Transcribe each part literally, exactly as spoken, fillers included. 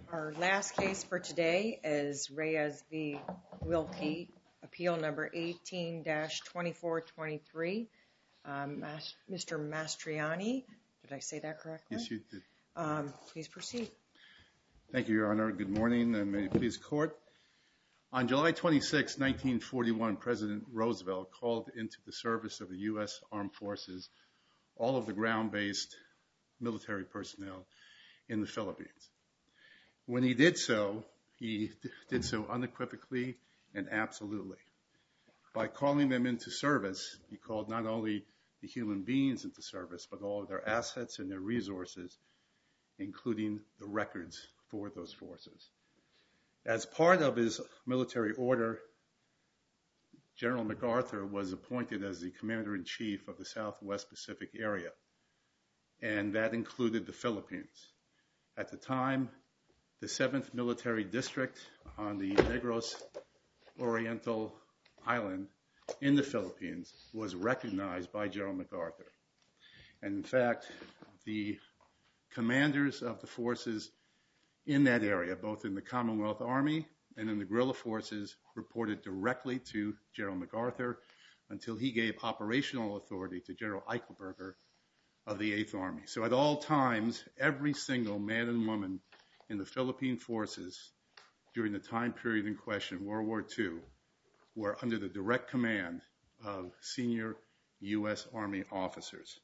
Our last case for today is Reyes v. Wilkie, appeal number eighteen dash twenty-four twenty-three. Um, Mister Mastriani, did I say that correctly? Yes, you did. Um, please proceed. Thank you, Your Honor. Good morning, and may it please the Court. On July twenty-sixth, nineteen forty-one, President Roosevelt called into the service of the U S Armed Forces all of the ground-based military personnel in the Philippines. When he did so, he did so unequivocally and absolutely. By calling them into service, he called not only the human beings into service, but all of their assets and their resources, including the records for those forces. As part of his military order, General MacArthur was appointed as the Commander-in-Chief of the Southwest Pacific area, and that included the Philippines. At the time, the seventh Military District on the Negros Oriental Island in the Philippines was recognized by General MacArthur. And in fact, the commanders of the forces in that area, both in the Commonwealth Army and in the guerrilla forces, reported directly to General MacArthur until he gave operational authority to General Eichelberger of the eighth Army. So at all times, every single man and woman in the Philippine forces during the time period in question, World War Two, were under the direct command of senior U S Army officers.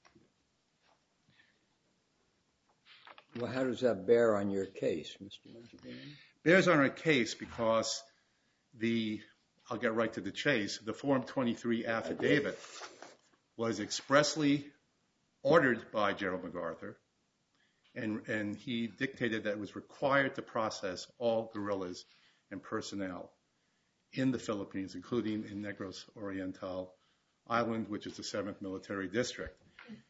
Well, how does that bear on your case, Mister Mastriani? Bears on our case because the, I'll get right to the chase, the Form twenty-three affidavit was expressly ordered by General MacArthur, and, and he dictated that it was required to process all guerrillas and personnel in the Philippines, including in Negros Oriental Island, which is the seventh Military District.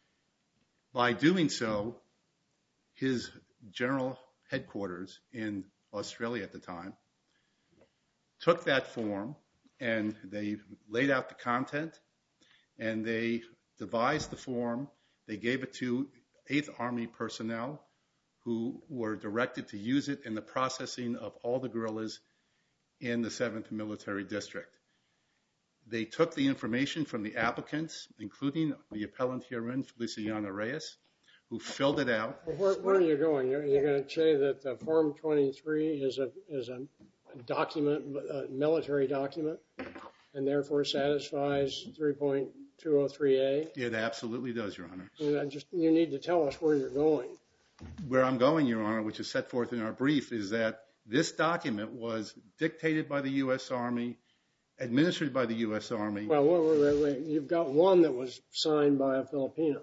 By doing so, his general headquarters in Australia at the time took that form and they laid out the content and they devised the form. They gave it to eighth Army personnel who were directed to use it in the processing of all the guerrillas in the seventh Military District. They took the information from the applicants, including the appellant herein, Feliciana Reyes, who filled it out. Well, where, where are you going? You're, you're going to say that the Form twenty-three is a is a document, a military document, and therefore satisfies three point two oh three A? It absolutely does, Your Honor. And I just, you need to tell us where you're going. Where I'm going, Your Honor, which is set forth in our brief, is that this document was dictated by the U S Army, administered by the U S Army. Well, wait, wait, wait. You've got one that was signed by a Filipino,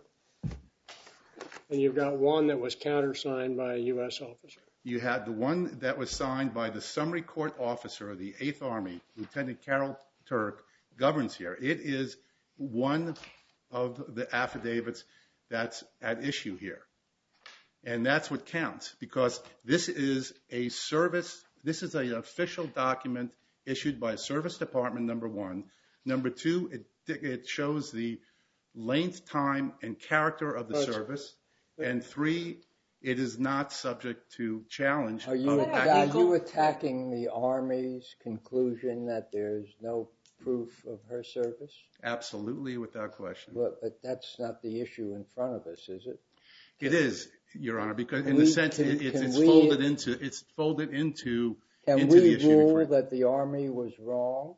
and you've got one that was countersigned by a U S officer. You had the one that was signed by the summary court officer of the eighth Army, Lieutenant Carol Turk, governs here. It is one of the affidavits that's at issue here. And that's what counts, because this is a service, this is an official document issued by a service department, number one. Number two, it, it shows the length, time, and character of the service. And three, it is not subject to challenge. Are you, are you attacking the Army's conclusion that there's no proof of her service? Absolutely, without question. But, but that's not the issue in front of us, is it? It is, Your Honor, because in we, the sense can, it, it's, can it's we, folded into it's folded into. Can into we the issue rule that the Army was wrong?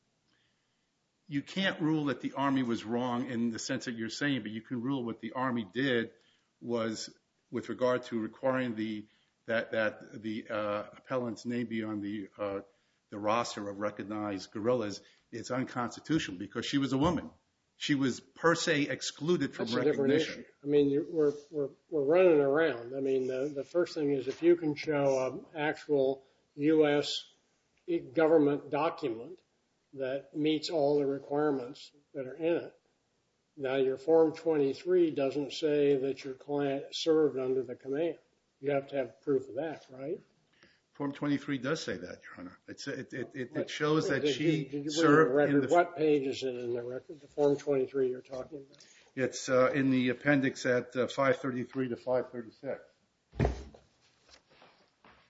You can't rule that the Army was wrong in the sense that you're saying, but you can rule what the Army did was with regard to requiring the that that the uh, appellant's name be on the uh, the roster of recognized guerrillas. It's unconstitutional because she was a woman. She was per se excluded from That's recognition. A different issue. I mean, you, we're we're we're running around. I mean, the the first thing is if you can show an actual U S government document that meets all the requirements that are in it. Now, your Form twenty-three doesn't say that your client served under the command. You have to have proof of that, right? Form twenty-three does say that, Your Honor. It's, it, it, it, it shows that did she you, did you served record? in the... What page is it in the record, the Form twenty-three you're talking about? It's uh, in the appendix at uh, five thirty-three to five thirty-six.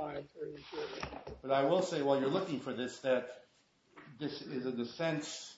five thirty-three. But I will say, while you're looking for this, that this is in a sense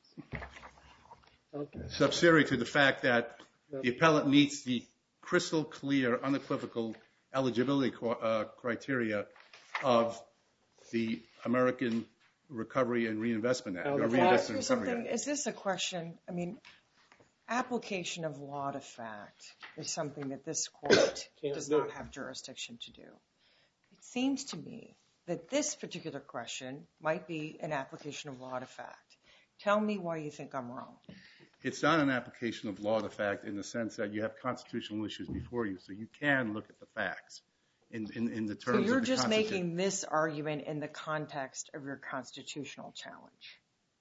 Okay. subsidiary to the fact that the appellant meets the crystal clear, unequivocal eligibility uh, criteria of the American Recovery and Reinvestment Act. Now, or the Reinvestment Here's and Recovery something, Act. is this a question, I mean, application of law to fact is something that this court Can't does do. not have jurisdiction to do. It seems to me that this particular question might be an application of law to fact. Tell me why you think I'm wrong. It's not an application of law to fact in the sense that you have constitutional issues before you, so you can look at the facts in, in, in the terms So of the you're just Constitution. making this argument in the context of your constitutional challenge.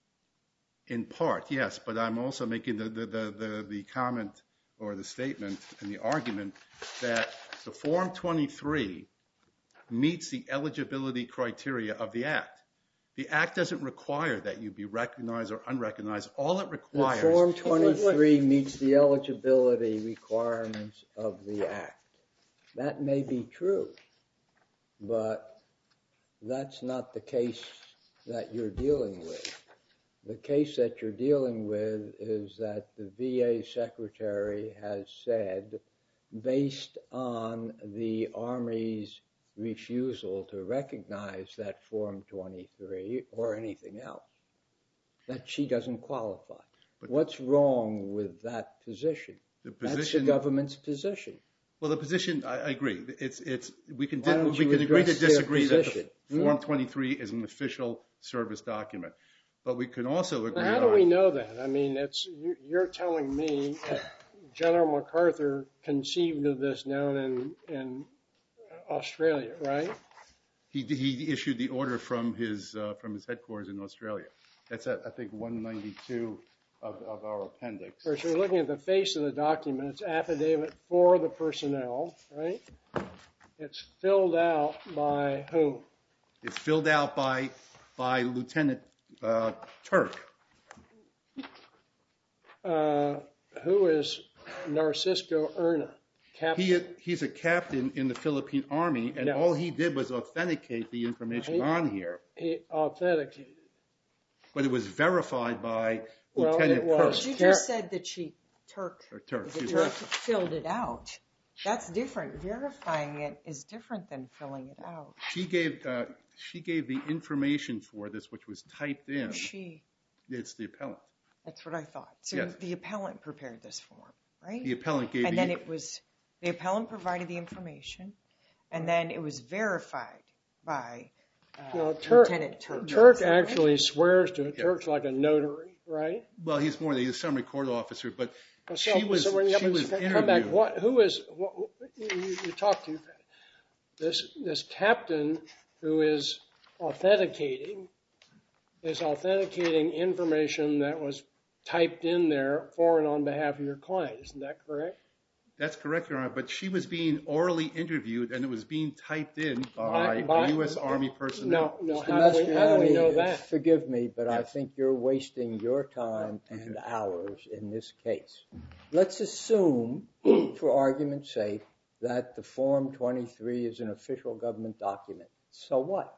In part, yes, but I'm also making the, the, the, the, the comment or the statement and the argument that the Form twenty-three meets the eligibility criteria of the Act. The Act doesn't require that you be recognized or unrecognized. All it The requires... Form twenty-three meets the eligibility requirements of the Act. That may be true, but that's not the case that you're dealing with. The case that you're dealing with is that the V A Secretary has said, based on the Army's refusal to recognize that Form twenty-three or anything else, that she doesn't qualify. But what's wrong with that position? The That's position... the government's position. Well, the position, I, I agree. It's, it's, we can, Why don't we you can agree to address their disagree that position? the Form twenty-three is an official service document. But we can also agree Now, how on... do we know that? I mean, it's you- you're telling me that General MacArthur conceived of this down in, in Australia, right? He, he issued the order from his, uh, from his headquarters in Australia. That's at, I think, one ninety-two of, of our appendix. Of course, you're looking at the face of the document. It's affidavit for the personnel, right? It's filled out by whom? It's filled out by, by Lieutenant uh, Turk. Uh, who is Narcisco Erna? Captain? He, he's a captain in the Philippine Army, and Yes. all he did was authenticate the information He- on here. He authenticated. But it was verified by Well, Lieutenant it was. Turk. You Car- just said that she, Turk, Or Turk, the excuse Turk me. filled it out. That's different. Verifying it is different than filling it out. She gave, uh, she gave the information for this, which was typed in. She, It's the appellant. that's what I thought. So Yes. the appellant prepared this form, right? The appellant gave And the... then it was, the appellant provided the information, and then it was verified by uh, No, Turk, Lieutenant Turk. Turk Is that right? actually swears to it. Yeah. Turk's like a notary, right? Well, he's more, he's a summary court officer, but So, she was, so when you she was come interviewed. back, what, who is, what, you, you talked to this, this captain who is authenticating, is authenticating information that was typed in there for and on behalf of your client. Isn't that correct? That's correct, Your Honor, but she was being orally interviewed, and it was being typed in by, By- by- a U S Army personnel. No, no. Mister How do we, how do we Mastriani, know that? Forgive me, but I Yes. think you're wasting your time and ours in this case. Let's assume, for argument's sake, that the Form twenty-three is an official government document. So what?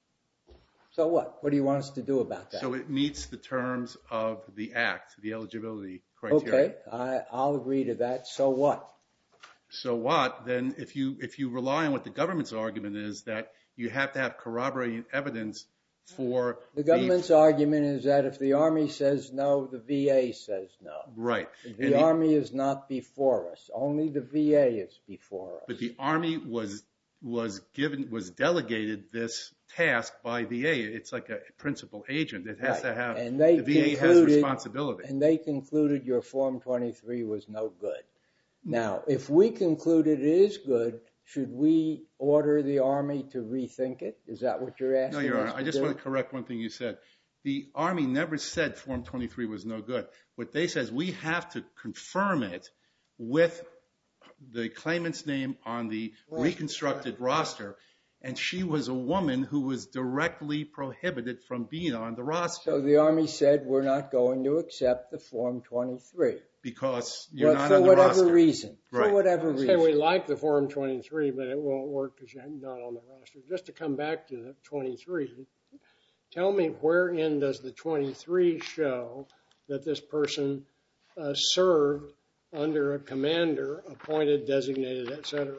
So what? What do you want us to do about that? So it meets the terms of the Act, the eligibility criteria. Okay, I, I'll agree to that. So what? So what? Then if you if you rely on what the government's argument is, that you have to have corroborating evidence for The government's argument is that if the Army says no, the V A says no. right. The And Army is not before us. Only the V A is before us. But the Army was was given was delegated this task by V A. It's like a principal agent. It has Right. to have And they the V A has concluded- responsibility. And they concluded your Form twenty-three was no good. Now, if we concluded it is good, should we order the Army to rethink it? Is that what you're asking No, Your us Honor. to I just do? want to correct one thing you said. The Army never said Form twenty-three was no good. What they said is we have to confirm it with the claimant's name on the Right. reconstructed roster, and she was a woman who was directly prohibited from being on the roster. So the Army said we're not going to accept the Form twenty-three. Because you're well, not for on the whatever roster. reason. Right. For whatever Say reason. we like the Form twenty-three, but it won't work because you're not on the roster. Just to come back to the twenty-three, tell me wherein does the twenty-three show that this person uh, served under a commander, appointed, designated, et cetera?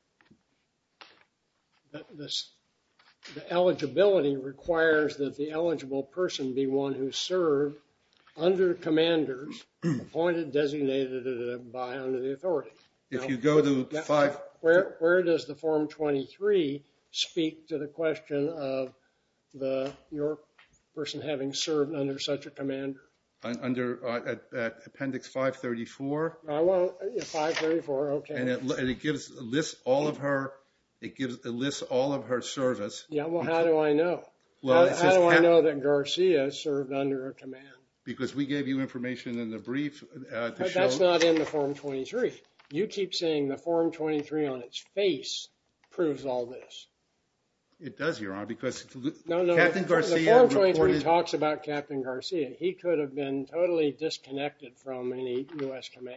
The, the, the eligibility requires that the eligible person be one who served under commanders, appointed, designated by under the authority. If Now, you go to now, five, Where where does the Form twenty-three speak to the question of the your person having served under such a commander? un- under uh, at, at Appendix five thirty-four, I want five thirty-four. Okay. and it and it gives lists all of her. It gives it lists all of her service. Yeah. Well, how do I know? Well, how it how says do I ha- know that Garcia served under a command? Because we gave you information in the brief uh, to But show. that's not in the Form twenty-three. You keep saying the Form twenty-three on its face proves all this. It does, Your Honor, because No, no. Captain the, Garcia the Form twenty-three reported. talks about Captain Garcia. He could have been totally disconnected from any U S command.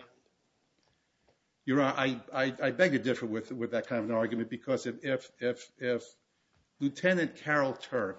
Your Honor, I, I, I beg to differ with with that kind of an argument because if if if, if Lieutenant Carol Turk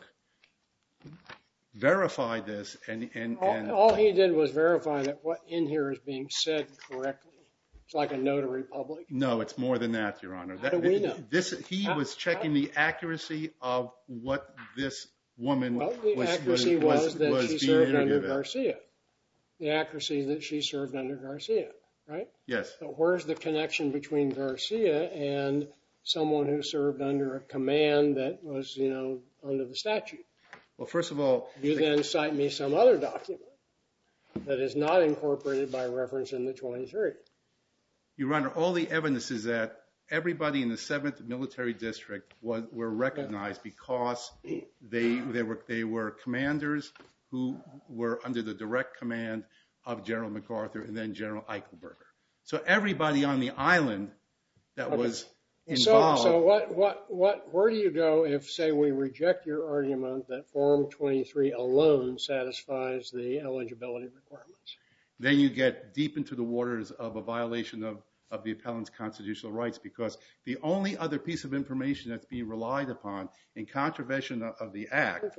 verified this and and, All, and all he did was verify that what in here is being said correctly. It's like a notary public. no, it's more than that, Your Honor. How do we know? This he How- was checking the accuracy of what this woman Well, the was accuracy was, was, that was she being served under interviewed at. Garcia. The accuracy that she served under Garcia, right? Yes. But where's the connection between Garcia and someone who served under a command that was, you know, under the statute? Well, first of all, You then cite me some other document that is not incorporated by reference in the twenty-three. Your Honor, all the evidence is that everybody in the seventh Military District was were recognized because they they were they were commanders who were under the direct command of General MacArthur and then General Eichelberger. So everybody on the island that Okay. was So, involved. so what, what, what, where do you go if, say, we reject your argument that Form twenty-three alone satisfies the eligibility requirements? Then you get deep into the waters of a violation of, of the appellant's constitutional rights because the only other piece of information that's being relied upon in contravention of, of the Act Okay.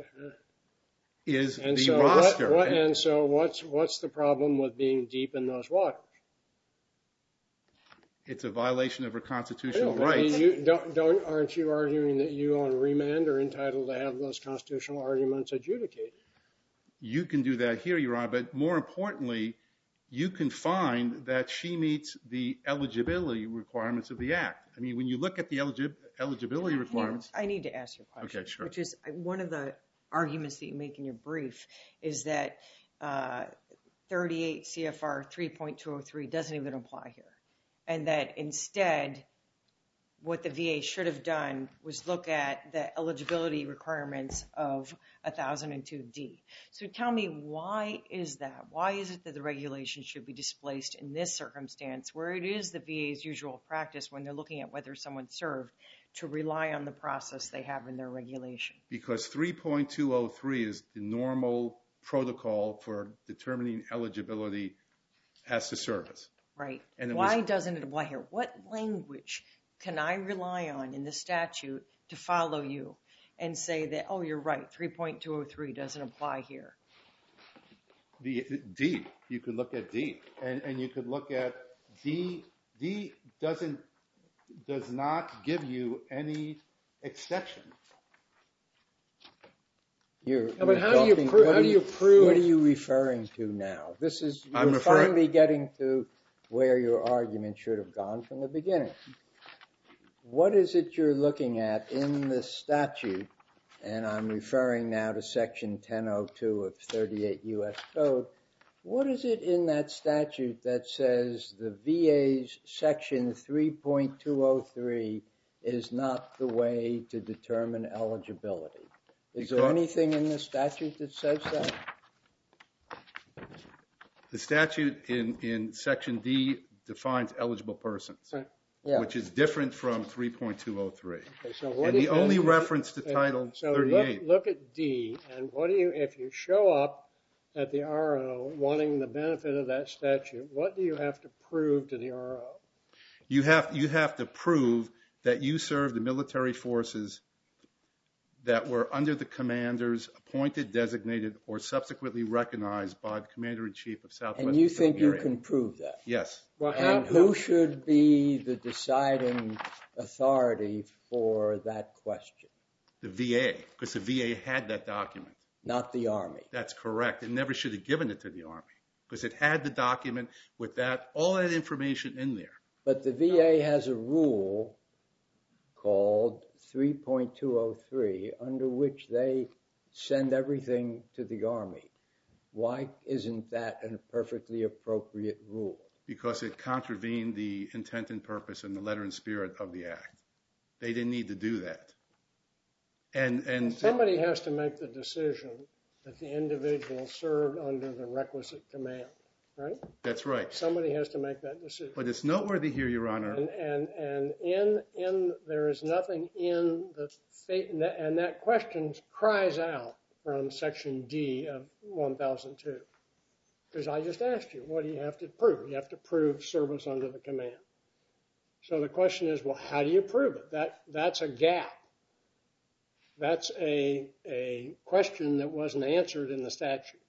is And the so, roster. what, what, And- and so, what's what's the problem with being deep in those waters? It's a violation of her I constitutional don't- I mean, rights. you don't, don't, aren't you arguing that you on remand are entitled to have those constitutional arguments adjudicated? You can do that here, Your Honor, but more importantly, you can find that she meets the eligibility requirements of the Act. I mean, when you look at the eligi- eligibility requirements. I need to ask you a question. Okay, sure. Which is uh, one of the arguments that you make in your brief is that uh, thirty-eight C F R three point two oh three doesn't even apply here. And that instead, what the V A should have done was look at the eligibility requirements of one thousand two D. So tell me, why is that? Why is it that the regulation should be displaced in this circumstance where it is the V A's usual practice when they're looking at whether someone served to rely on the process they have in their regulation? Because three point two oh three is the normal protocol for determining eligibility as to service. Right. And it Why was- doesn't it apply here? What language can I rely on in the statute to follow you and say that, oh, you're right, three point two oh three doesn't apply here? The D, you could look at D, and, and you could look at D. D doesn't does not give you any exception. You're, Yeah, but you're how do you talking- pro- what how are do you prove- What are you referring to now? This is I'm you're referring- finally getting to where your argument should have gone from the beginning. What is it you're looking at in the statute? And I'm referring now to Section ten oh two of thirty-eight U S Code. What is it in that statute that says the V A's Section three point two oh three is not the way to determine eligibility? Is there Because- anything in the statute that says that? The statute in, in Section D defines eligible persons, Right. Yeah. which is different from three point two oh three. Okay, so what And the if- only if- reference to if- Title so thirty-eight. Look, look at D, and what do you, if you show up at the R O wanting the benefit of that statute, what do you have to prove to the R O? You have, you have to prove that you served the military forces that were under the commanders appointed, designated, or subsequently recognized by the Commander-in-Chief of Southwest. And you think you area. can prove that? Yes. Well, how, And who should be the deciding authority for that question? The V A, because the V A had that document. Not the Army. That's correct. It never should have given it to the Army because it had the document with that, all that information in there. But the V A has a rule called three point two oh three under which they send everything to the Army. Why isn't that a perfectly appropriate rule? Because it contravened the intent and purpose and the letter and spirit of the Act. They didn't need to do that. And, and somebody has to make the decision that the individual served under the requisite command, right? That's right. Somebody has to make that decision. But it's noteworthy here, Your Honor. And and, and in in there is nothing in the state, and that, and that question cries out from Section D of one thousand two. Because I just asked you, what do you have to prove? You have to prove service under the command. So the question is, well, how do you prove it? That that's a gap. That's a a question that wasn't answered in the statute.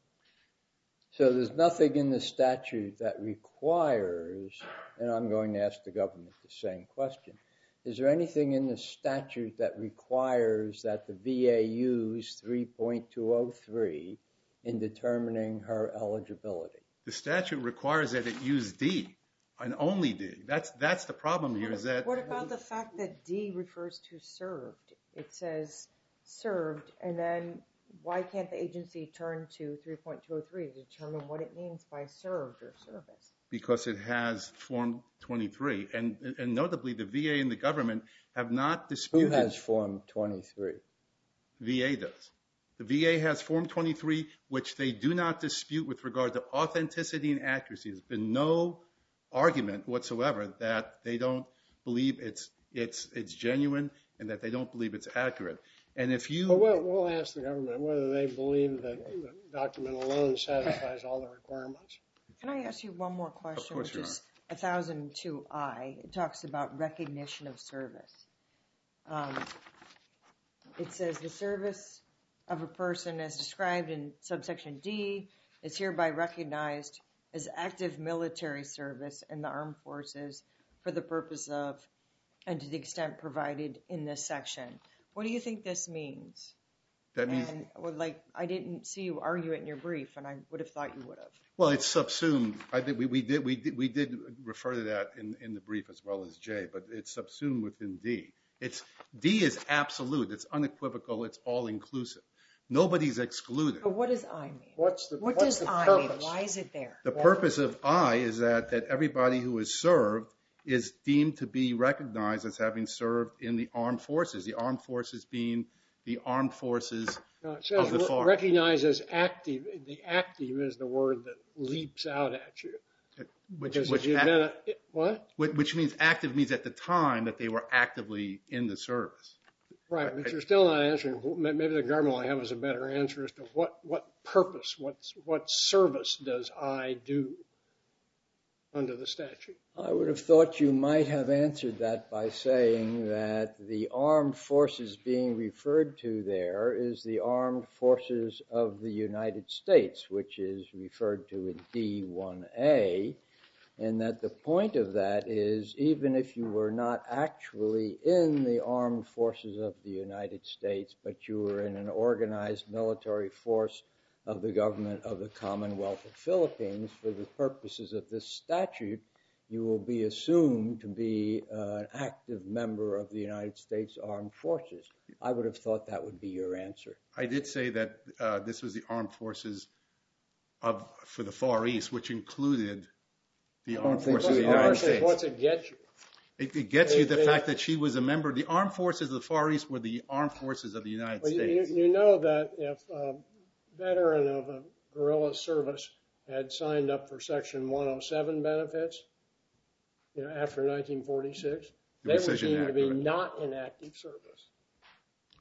So there's nothing in the statute that requires, and I'm going to ask the government the same question, is there anything in the statute that requires that the V A use three point two oh three in determining her eligibility? The statute requires that it use D, and only D. That's that's the problem here. Is that what about the fact that D refers to served? It says served, and then why can't the agency turn to three point two oh three to determine what it means by served or service? Because it has Form twenty-three, and and notably the V A and the government have not disputed. Who has Form twenty-three? V A does. The V A has Form twenty-three, which they do not dispute with regard to authenticity and accuracy. There's been no argument whatsoever that they don't believe it's it's it's genuine and that they don't believe it's accurate. And if you well, we'll, we'll ask the government whether they believe that the document alone satisfies all the requirements. Can I ask you one more question? Of course, which is one thousand two I. It talks about recognition of service. Um, it says the service of a person as described in subsection D is hereby recognized as active military service in the armed forces for the purpose of and to the extent provided in this section. What do you think this means? That means, and would like I didn't see you argue it in your brief, and I would have thought you would have. well, it's subsumed. I think we, we did we did we did refer to that in, in the brief as well as J, but it's subsumed within D. It's D is absolute. It's unequivocal. It's all inclusive. Nobody's excluded. But what does I mean? What's the What what's does the I purpose? mean? Why is it there? The purpose of I is that that everybody who is served is deemed to be recognized as having served in the armed forces. The armed forces being the armed forces No, it says of the far. recognize as active. The active is the word that leaps out at you. Which, Because which, if you've act- been a, what? which which means active means at the time that they were actively in the service. Right, but you're still not answering. Maybe the government will have us a better answer as to what, what purpose, what what service does I do under the statute? I would have thought you might have answered that by saying that the armed forces being referred to there is the armed forces of the United States, which is referred to in D one A, and that the point of that is even if you were not actually in the armed forces of the United States, but you were in an organized military force of the government of the Commonwealth of Philippines, for the purposes of this statute, you will be assumed to be uh, an active member of the United States Armed Forces. I would have thought that would be your answer. I did say that uh, this was the armed forces of for the Far East, which included the armed think forces of the the United armed States. What's it get you? It, it gets you the They- they- fact that she was a member. The armed forces of the Far East were the armed forces of the United Well, you, States. you know that if a veteran of a guerrilla service had signed up for Section one oh seven benefits, you know, after nineteen forty-six, The they were Rescission deemed Act, to be right. not in active service.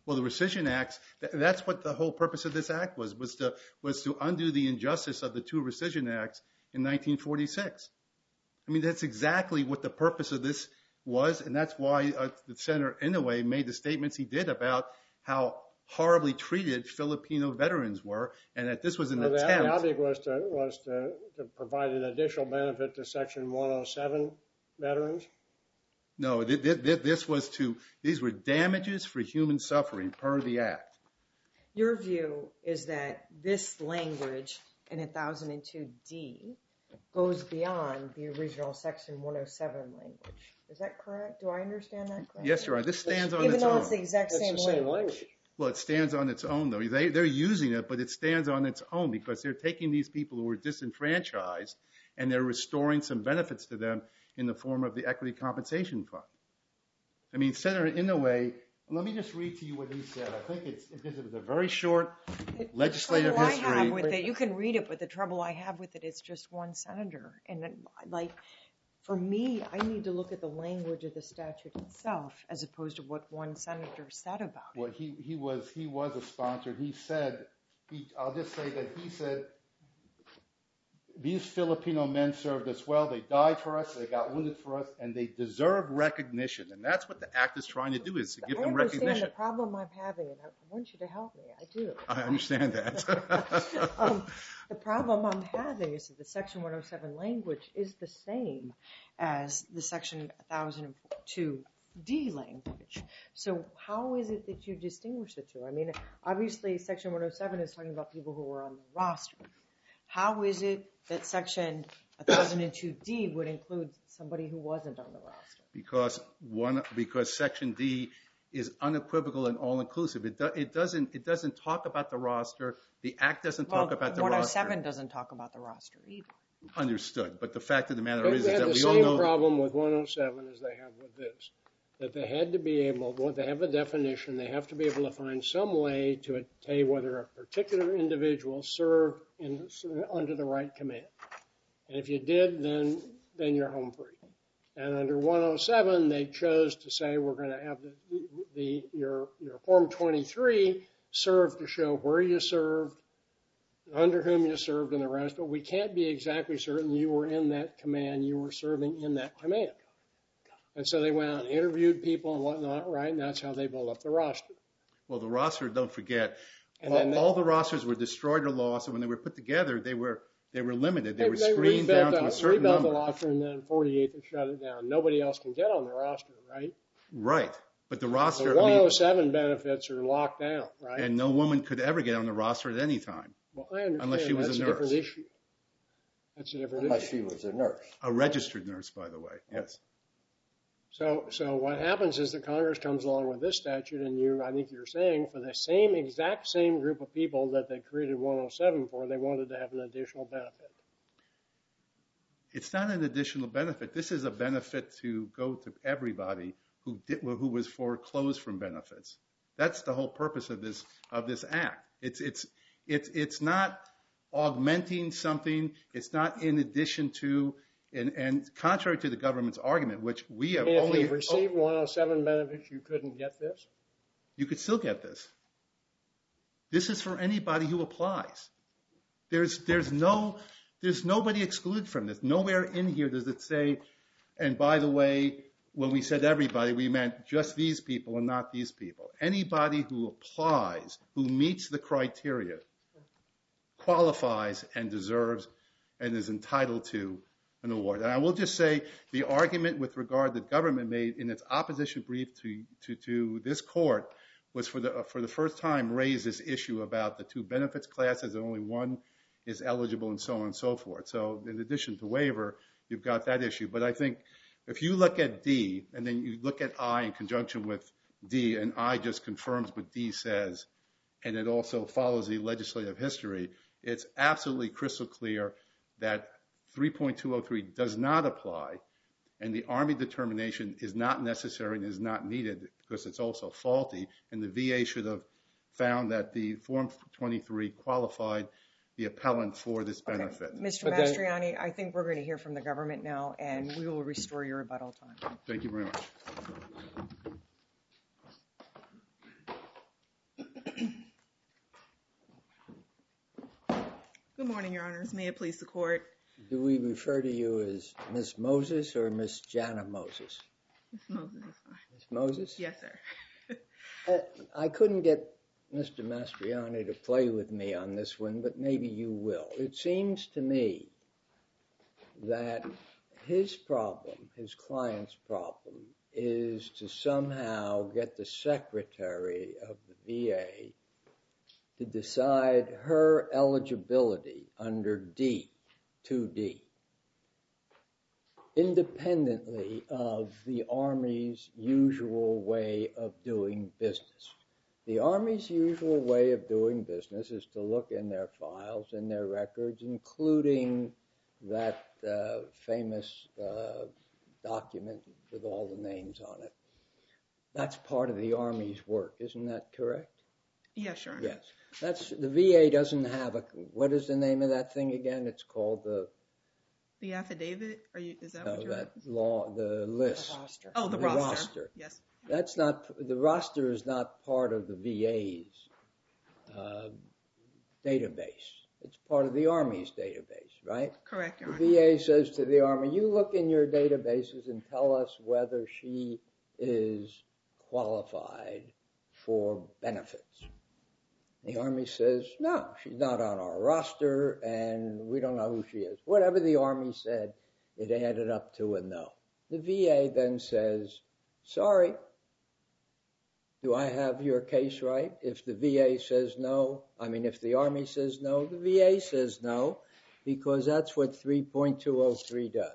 Well, the rescission acts, that's what the whole purpose of this act was, was to, was to undo the injustice of the two rescission acts in nineteen forty-six. I mean, that's exactly what the purpose of this was, and that's why uh, the Senator Inouye made the statements he did about how horribly treated Filipino veterans were, and that this was an well, the, attempt. The object was to was to, to provide an additional benefit to Section one oh seven veterans. No, th th this was to, these were damages for human suffering per the act. Your view is that this language in one thousand two D goes beyond the original Section one oh seven language. Is that correct? Do I understand that correctly? Yes, Your Honor. This stands on Even its though own. it's the exact It's same the same language. language. Well, it stands on its own, though. They, they're using it, but it stands on its own because they're taking these people who are disenfranchised and they're restoring some benefits to them in the form of the Equity Compensation Fund. I mean, Senator Inouye, let me just read to you what he said. I think it's, it was a very short legislative the trouble history. I have with it, you can read it, but the trouble I have with it, it's just one senator. And then, like, for me, I need to look at the language of the statute itself as opposed to what one senator said about it. Well, he, he was he was a sponsor. He said, he, I'll just say that he said, these Filipino men served us well. They died for us. They got wounded for us, and they deserve recognition. And that's what the act is trying to do, is to give I them understand recognition. the problem I'm having, and I want you to help me. I do. I understand that. um, the problem I'm having is that the Section one oh seven language is the same as the Section one thousand two D language. So how is it that you distinguish the two? I mean, obviously, Section one oh seven is talking about people who were on the roster. How is it that Section one thousand two D would include somebody who wasn't on the roster? Because one, because Section D is unequivocal and all-inclusive. It, do, it doesn't it doesn't talk about the roster. The act doesn't well, talk about the one oh roster. seven doesn't talk about the roster either. Understood. But the fact of the matter They, is, they is had that the we all same know. problem with one oh seven as they have with this. That they had to be able, well, they have a definition, they have to be able to find some way to tell you whether a particular individual served in, under the right command. And if you did, then then you're home free. And under one oh seven, they chose to say we're going to have the, the your your Form twenty-three serve to show where you served, under whom you served, and the rest. But we can't be exactly certain you were in that command, you were serving in that command. And so they went out and interviewed people and whatnot, right? And that's how they built up the roster. Well, the roster, don't forget, And all, then they, all the rosters were destroyed or lost, and when they were put together, they were they were limited. They, they, were they screened down rebuilt to a the, certain rebuilt number. the roster, and then forty-eight they shut it down. Nobody else can get on the roster, right? Right. But the roster, The I mean, one oh seven benefits are locked down, right? and no woman could ever get on the roster at any time, Well, I understand. unless she was that's a a, nurse. different issue. That's a different Unless issue. she was a nurse. a registered nurse, by the way. Yes. So, so what happens is that Congress comes along with this statute, and you, I think you're saying, for the same exact same group of people that they created one oh seven for, they wanted to have an additional benefit. It's not an additional benefit. This is a benefit to go to everybody who did, who was foreclosed from benefits. That's the whole purpose of this of this act. It's it's it's it's not augmenting something. It's not in addition to. And, and contrary to the government's argument, which we have I mean, only if you received one oh seven benefits, you couldn't get this? you could still get this. This is for anybody who applies. There's there's no there's nobody excluded from this. Nowhere in here does it say, and by the way, when we said everybody, we meant just these people and not these people. Anybody who applies, who meets the criteria, qualifies and deserves and is entitled to an award. And I will just say the argument with regard that government made in its opposition brief to, to, to this court was for the, uh, for the first time raised this issue about the two benefits classes and only one is eligible and so on and so forth. So in addition to waiver, you've got that issue. But I think if you look at D and then you look at I in conjunction with D, and I just confirms what D says, and it also follows the legislative history, it's absolutely crystal clear that three point two oh three does not apply, and the Army determination is not necessary and is not needed because it's also faulty, and the V A should have found that the Form twenty-three qualified the appellant for this benefit. Okay. Mister Mastriani, I think we're going to hear from the government now, and we will restore your rebuttal time. Thank you very much. Good morning, Your Honors. May it please the Court. Do we refer to you as Miss Moses or Miss Jana Moses? Miss Moses is fine. Miss Moses? Yes, sir. uh, I couldn't get Mister Mastriani to play with me on this one, but maybe you will. It seems to me that his problem, his client's problem, is to somehow get the secretary of the V A to decide her eligibility under D, two D, independently of the Army's usual way of doing business. The Army's usual way of doing business is to look in their files, in their records, including that uh, famous uh, document with all the names on it. That's part of the Army's work, isn't that correct? Yes, Your Honor. Yes. That's, the V A doesn't have a, what is the name of that thing again? It's called the... The affidavit? Are you, is that no, what you're... that law, the list. The roster. Oh, the, the roster. roster. Yes. That's not, the roster is not part of the V A's uh, database. It's part of the Army's database, right? Correct, Your The Honor. V A says to the Army, you look in your databases and tell us whether she is qualified for benefits. The Army says, no, she's not on our roster and we don't know who she is. Whatever the Army said, it added up to a no. The V A then says, sorry, do I have your case right? If the V A says no, I mean, if the Army says no, the V A says no, because that's what three point two oh three does.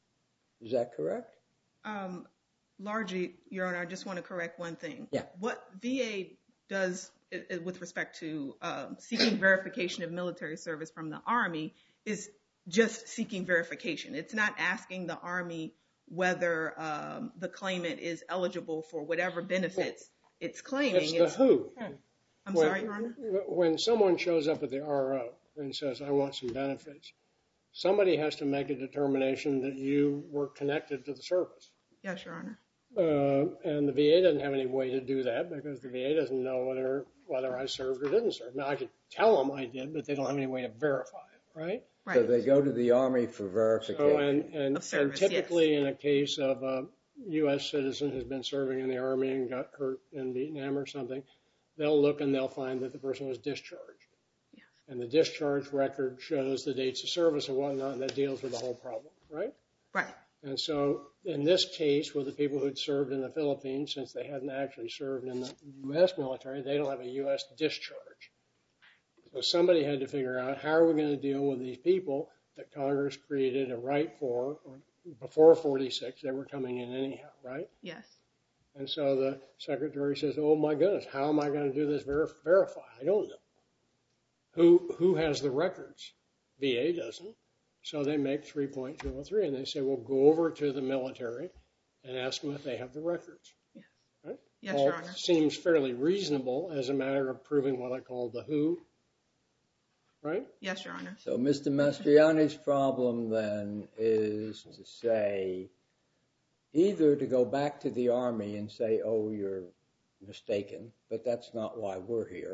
Is that correct? Um, largely, Your Honor, I just want to correct one thing. Yeah. What V A does uh, with respect to um, seeking verification of military service from the Army is just seeking verification. It's not asking the Army whether um, the claimant is eligible for whatever benefits it's claiming. It's the It's, who. I'm When- sorry, Your Honor? When someone shows up at the R O and says, I want some benefits, somebody has to make a determination that you were connected to the service. Yes, Your Honor. Uh, and the V A doesn't have any way to do that because the V A doesn't know whether whether I served or didn't serve. Now, I could tell them I did, but they don't have any way to verify it, right? Right. So they go to the Army for verification. So, and, and, Of service, and typically in a case of a U S citizen who's been serving in the Army and got hurt in Vietnam or something, they'll look and they'll find that the person was discharged. Yes. And the discharge record shows the dates of service and whatnot, and that deals with the whole problem, right? Right. And so in this case, with the people who'd served in the Philippines, since they hadn't actually served in the U S military, they don't have a U S discharge. So somebody had to figure out, how are we going to deal with these people that Congress created a right for, or before forty-six, they were coming in anyhow, right? Yes. And so the secretary says, oh my goodness, how am I going to do this ver- verify? I don't know. Who, who has the records? V A doesn't. So they make three point two oh three and they say, well, go over to the military and ask them if they have the records. Yes. Right? Yes, All Your Honor. seems fairly reasonable as a matter of proving what I call the who. Right? Yes, Your Honor. So Mister Mastriani's problem then is to say, either to go back to the Army and say, oh, you're mistaken, but that's not why we're here.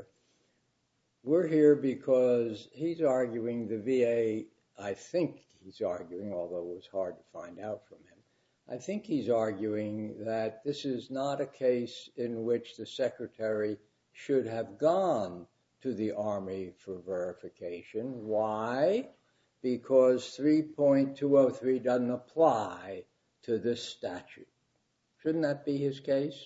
We're here because he's arguing the V A, I think he's arguing, although it was hard to find out from him, I think he's arguing that this is not a case in which the secretary should have gone to the Army for verification. Why? Because three point two oh three doesn't apply to this statute. Shouldn't that be his case?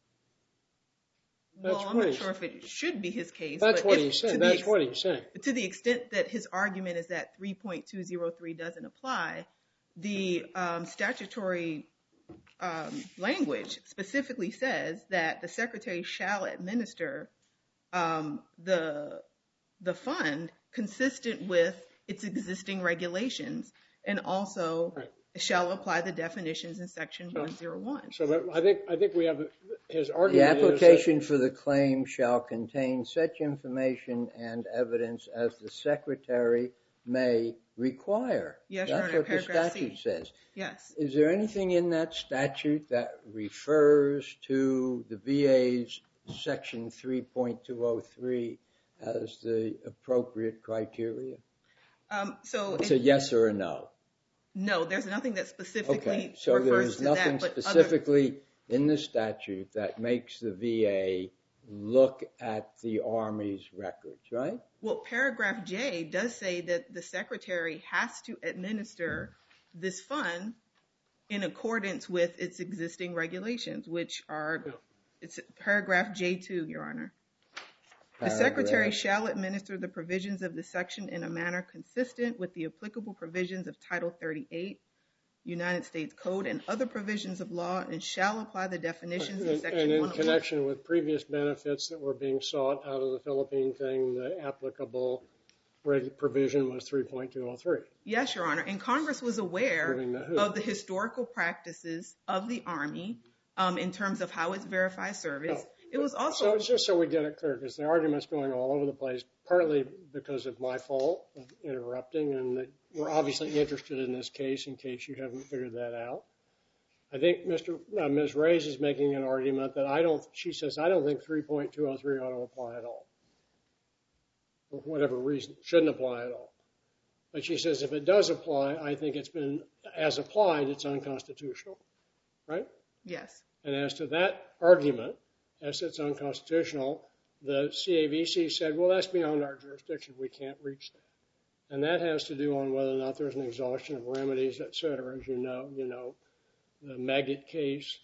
That's Well, I'm what not he's- sure if it should be his case. That's but what if- he's saying. to the That's ex- what he's saying. To the extent that his argument is that three point two oh three doesn't apply, the um, statutory um, language specifically says that the secretary shall administer um, the the fund consistent with its existing regulations, and also Right. shall apply the definitions in section So- one oh one. So but I think I think we have his The argument. application for the claim shall contain such information and evidence as the secretary may require. Yes, Your That's Honor, what the paragraph C. statute says. Yes. Is there anything in that statute that refers to the V A's section three point two oh three as the appropriate criteria? Um, so It's it, a yes or a no. no, there's nothing that specifically Okay, so refers there's to nothing that. But specifically in the statute that makes the V A look at the Army's records, right? Well, paragraph J does say that the secretary has to administer this fund in accordance with its existing regulations, which are, it's paragraph J two, Your Honor. The secretary shall administer the provisions of this section in a manner consistent with the applicable provisions of Title thirty-eight, United States Code, and other provisions of law, and shall apply the definitions And, of Section and in one oh one. connection with previous benefits that were being sought out of the Philippine thing, the applicable reg- provision was three point two oh three. Yes, Your Honor. And Congress was aware Moving to who? of the historical practices of the Army um, in terms of how it's verified service. No. It was So also... it's just so we get it clear, because the argument's going all over the place, partly because of my fault of interrupting, and that we're obviously interested in this case in case you haven't figured that out. I think Mister Uh, Miz Reyes is making an argument that I don't, she says, I don't think three point two oh three ought to apply at all. For whatever reason, shouldn't apply at all. But she says if it does apply, I think it's been, as applied, it's unconstitutional, right? Yes. And as to that argument, as it's unconstitutional, the C A V C said, well, that's beyond our jurisdiction. We can't reach that. And that has to do on whether or not there's an exhaustion of remedies, et cetera. As you know, you know, the Maggot case,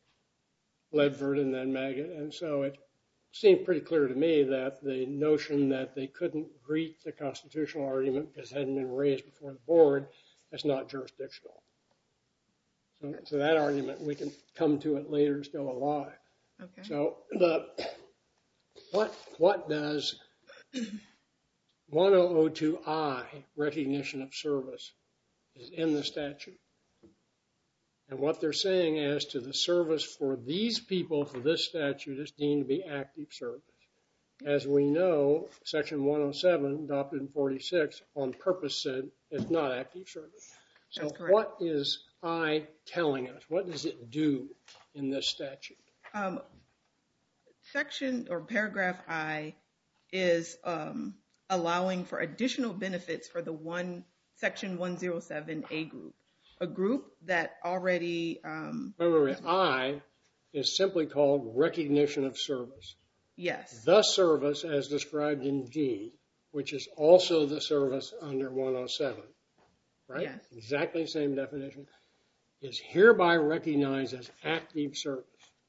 Ledford and then Maggot. And so it seemed pretty clear to me that the notion that they couldn't greet the constitutional argument because it hadn't been raised before the board is not jurisdictional. So, so that argument, we can come to it later, still alive. Okay. So the what what does one oh oh two I, recognition of service, is in the statute. And what they're saying as to the service for these people for this statute is deemed to be active service. As we know, Section one oh seven, adopted in forty-six, on purpose said it's not active service. So what is I telling us? What does it do in this statute? Um, section or paragraph I is um, allowing for additional benefits for the one Section one oh seven A group, a group that already. Um, wait, wait, wait. I is simply called recognition of service. Yes. The service, as described in D, which is also the service under one oh seven, right? Yes. Exactly the same definition, is hereby recognized as active service.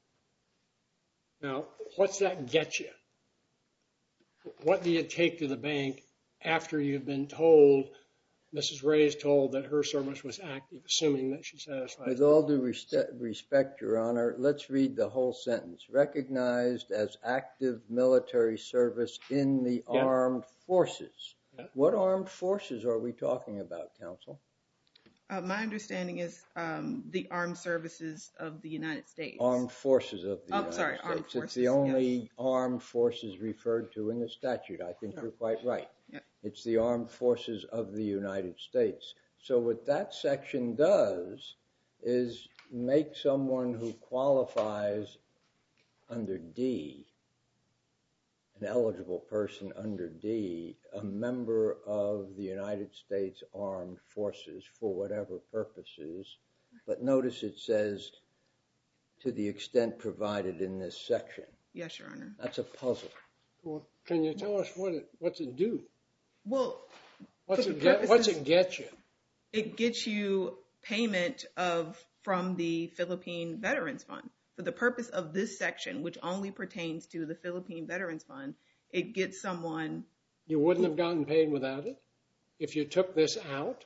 Now, what's that get you? What do you take to the bank after you've been told, Missus Reyes told that her service was active, assuming that she's satisfied? With all due respect, Your Honor, let's read the whole sentence. Recognized as active military service in the Yeah. armed forces. Yeah. What armed forces are we talking about, counsel? Uh, my understanding is um, the armed services of the United States. Armed forces of the Oh, United sorry, States. armed It's forces, the only armed forces referred to in the statute. I think Yeah. you're quite right. Yeah. It's the armed forces of the United States. So what that section does is make someone who qualifies under D, an eligible person under D, a member of the United States Armed Forces for whatever purposes. But notice it says, to the extent provided in this section. Yes, Your Honor. That's a puzzle. Well, can you tell us what it what's it do? Well, What's for it the get? What's purposes- it get you? it gets you payment of from the Philippine Veterans Fund. For the purpose of this section, which only pertains to the Philippine Veterans Fund, it gets someone. You wouldn't have gotten paid without it if you took this out.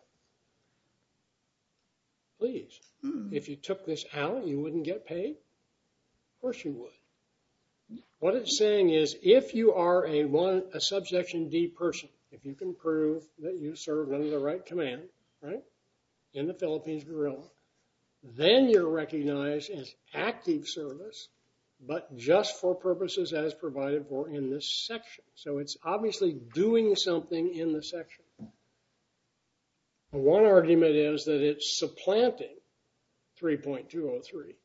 Please, Hmm. if you took this out, you wouldn't get paid. Of course you would. What it's saying is, if you are a one a subsection D person, if you can prove that you served under the right command, right, in the Philippines guerrilla, then you're recognized as active service, but just for purposes as provided for in this section. So it's obviously doing something in the section. One argument is that it's supplanting three point two oh three.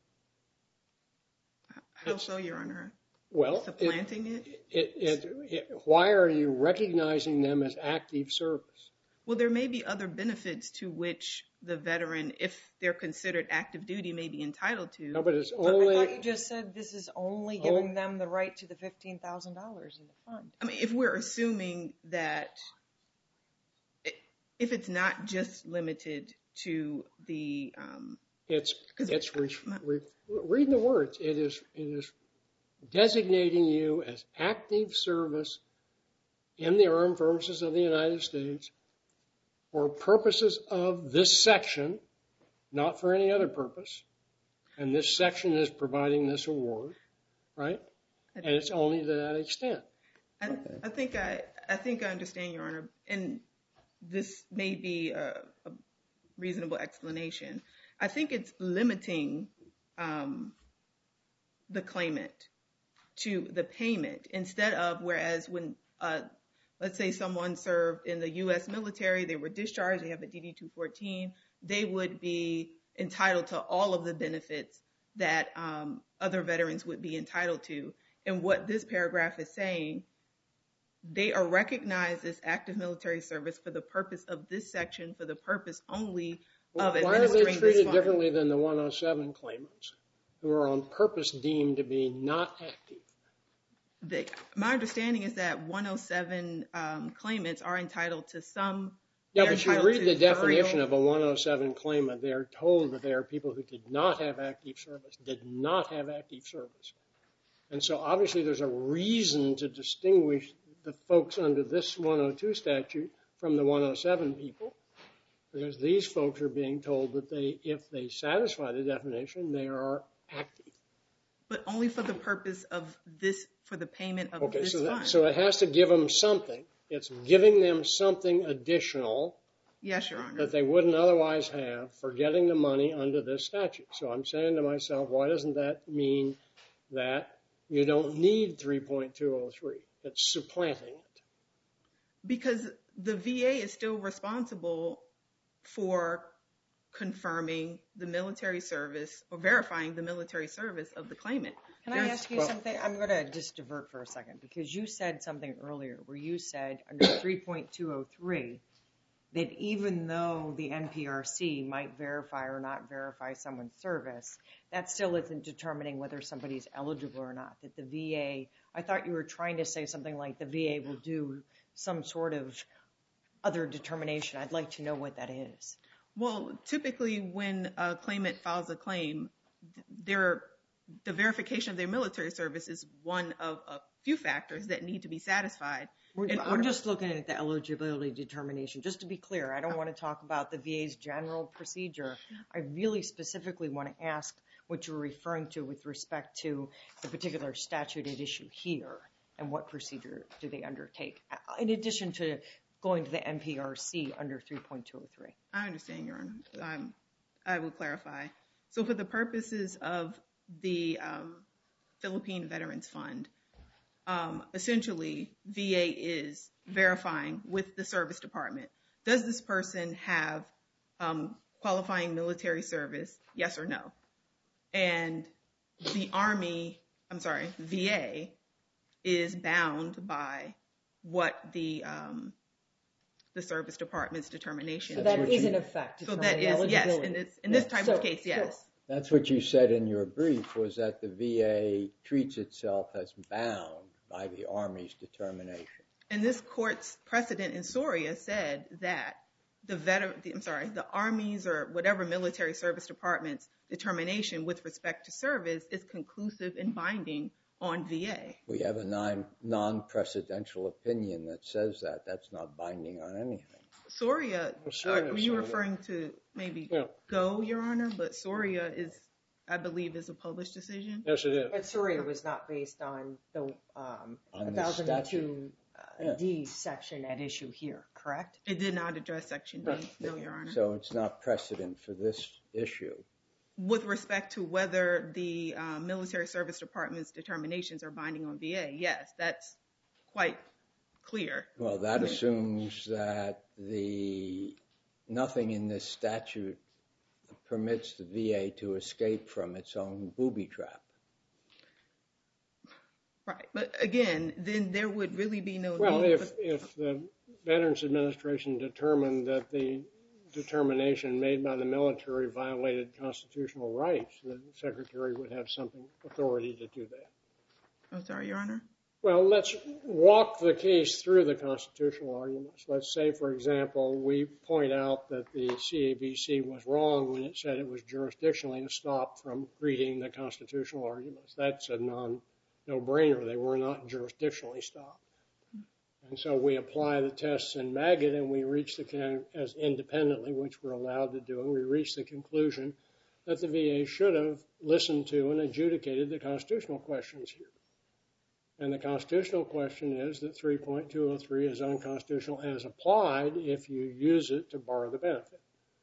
How so, Your Honor? Well, Supplanting it? It, it, it, why are you recognizing them as active service? Well, there may be other benefits to which the veteran, if they're considered active duty, may be entitled to. No, but it's But I only... thought you just said this is only giving them the right to the fifteen thousand dollars in the fund. I mean, if we're assuming that, if it's not just limited to the... Um, It's, it's re, re, reading the words. It is, it is designating you as active service in the armed forces of the United States for purposes of this section, not for any other purpose. And this section is providing this award, right? And it's only to that extent. I, I think I, I think I understand, Your Honor, and this may be a, a reasonable explanation. I think it's limiting um, the claimant to the payment instead of, whereas when, uh, let's say someone served in the U S military, they were discharged, they have a D D two fourteen, they would be entitled to all of the benefits that um, other veterans would be entitled to. And what this paragraph is saying, they are recognized as active military service for the purpose of this section, for the purpose only of Why are administering they this treated fund. differently than the one oh seven claimants who are on purpose deemed to be not active? The, my understanding is that one oh seven um, claimants are entitled to some. Yeah, they're but you entitled read to the definition burial. of a one oh seven claimant, they are told that they are people who did not have active service, did not have active service. And so obviously there's a reason to distinguish the folks under this one oh two statute from the one oh seven people. Because these folks are being told that they, if they satisfy the definition, they are active. But only for the purpose of this, for the payment of Okay, this so, fund. that, so it has to give them something. It's giving them something additional Yes, Your Honor. that they wouldn't otherwise have for getting the money under this statute. So I'm saying to myself, why doesn't that mean that you don't need three point two oh three? It's supplanting it. Because the V A is still responsible for confirming the military service or verifying the military service of the claimant. Can I There's- ask you well- something? I'm going to just divert for a second because you said something earlier where you said under three point two oh three that even though the N P R C might verify or not verify someone's service, that still isn't determining whether somebody's eligible or not. That the V A, I thought you were trying to say something like the V A will do some sort of other determination. I'd like to know what that is. Well, typically when a claimant files a claim, their, the verification of their military service is one of a few factors that need to be satisfied. In I'm order- just looking at the eligibility determination. Just to be clear, I don't want to talk about the V A's general procedure. I really specifically want to ask what you're referring to with respect to the particular statute at issue here and what procedure do they undertake, in addition to going to the N P R C under three point two oh three. I understand, Your Honor. Um, I will clarify. So for the purposes of the um, Philippine Veterans Fund, um, essentially V A is verifying with the service department, does this person have um, qualifying military service, yes or no? And the Army, I'm sorry, V A is bound by what the um, the service department's determination. So that what is you- in effect. So that determining is, yes, eligibility. in this, in this Yeah. type So- of case, yes. That's what you said in your brief, was that the V A treats itself as bound by the Army's determination. And this court's precedent in Soria said that the veteran, I'm sorry, the Army's or whatever military service department's determination with respect to service is conclusive and binding on V A. We have a non, non-precedential opinion that says that. That's not binding on anything. Soria, Well, Soria are you said referring to maybe Yeah. Go, Your Honor? But Soria is, I believe, is a published decision. Yes, it is. But Soria was not based on the um, On the one thousand two uh, Yeah. D section at issue here, correct? It did not address Section D, Right. no, Your Honor. So it's not precedent for this issue. With respect to whether the uh, military service department's determinations are binding on V A, yes, that's quite clear. Well, that assumes that the nothing in this statute permits the V A to escape from its own booby trap. Right. But again, then there would really be no Well, need if, for, if the Veterans Administration determined that the determination made by the military violated constitutional rights, the Secretary would have something authority to do that. I'm sorry, Your Honor? Well, let's walk the case through the constitutional arguments. Let's say, for example, we point out that the C A B C was wrong when it said it was jurisdictionally stopped from reading the constitutional arguments. That's a non, no-brainer. They were not jurisdictionally stopped. And so we apply the tests in Maggott, and we reach the, as independently, which we're allowed to do, and we reach the conclusion that the V A should have listened to and adjudicated the constitutional questions here. And the constitutional question is that three point two oh three is unconstitutional as applied if you use it to bar the benefit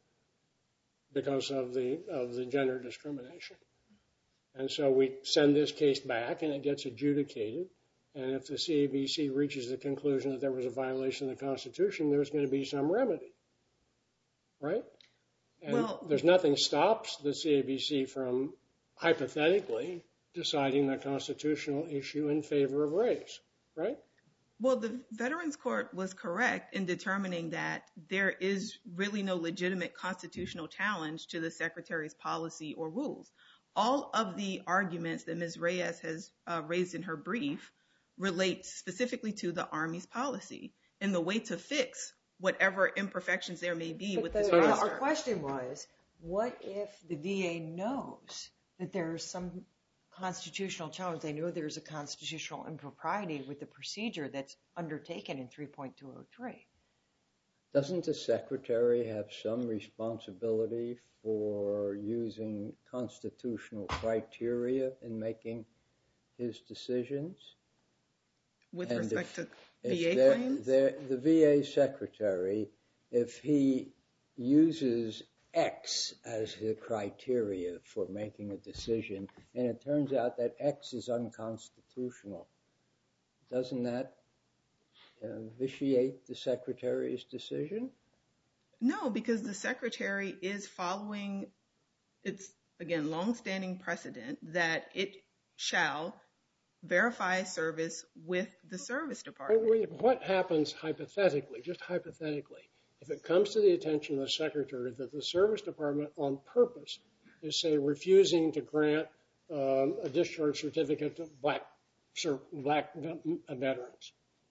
because of the of the gender discrimination. And so we send this case back, and it gets adjudicated. And if the C A B C reaches the conclusion that there was a violation of the Constitution, there's going to be some remedy, right? And well, there's nothing stops the C A B C from hypothetically deciding the constitutional issue in favor of race, right? Well, the Veterans Court was correct in determining that there is really no legitimate constitutional challenge to the Secretary's policy or rules. All of the arguments that Miz Reyes has uh, raised in her brief relate specifically to the Army's policy and the way to fix whatever imperfections there may be but with the, this our roster. question was, what if the V A knows that there's some constitutional challenge? They know there's a constitutional impropriety with the procedure that's undertaken in three point two oh three. Doesn't the Secretary have some responsibility for using constitutional criteria in making his decisions? With And respect if, to V A if they're, claims? they're, the V A Secretary, if he uses X as the criteria for making a decision, and it turns out that X is unconstitutional, doesn't that uh, vitiate the Secretary's decision? No, because the Secretary is following its, again, longstanding precedent that it shall verify service with the service department. What happens hypothetically, just hypothetically, if it comes to the attention of the Secretary that the Service Department on purpose is, say, refusing to grant um, a discharge certificate to black, black veterans?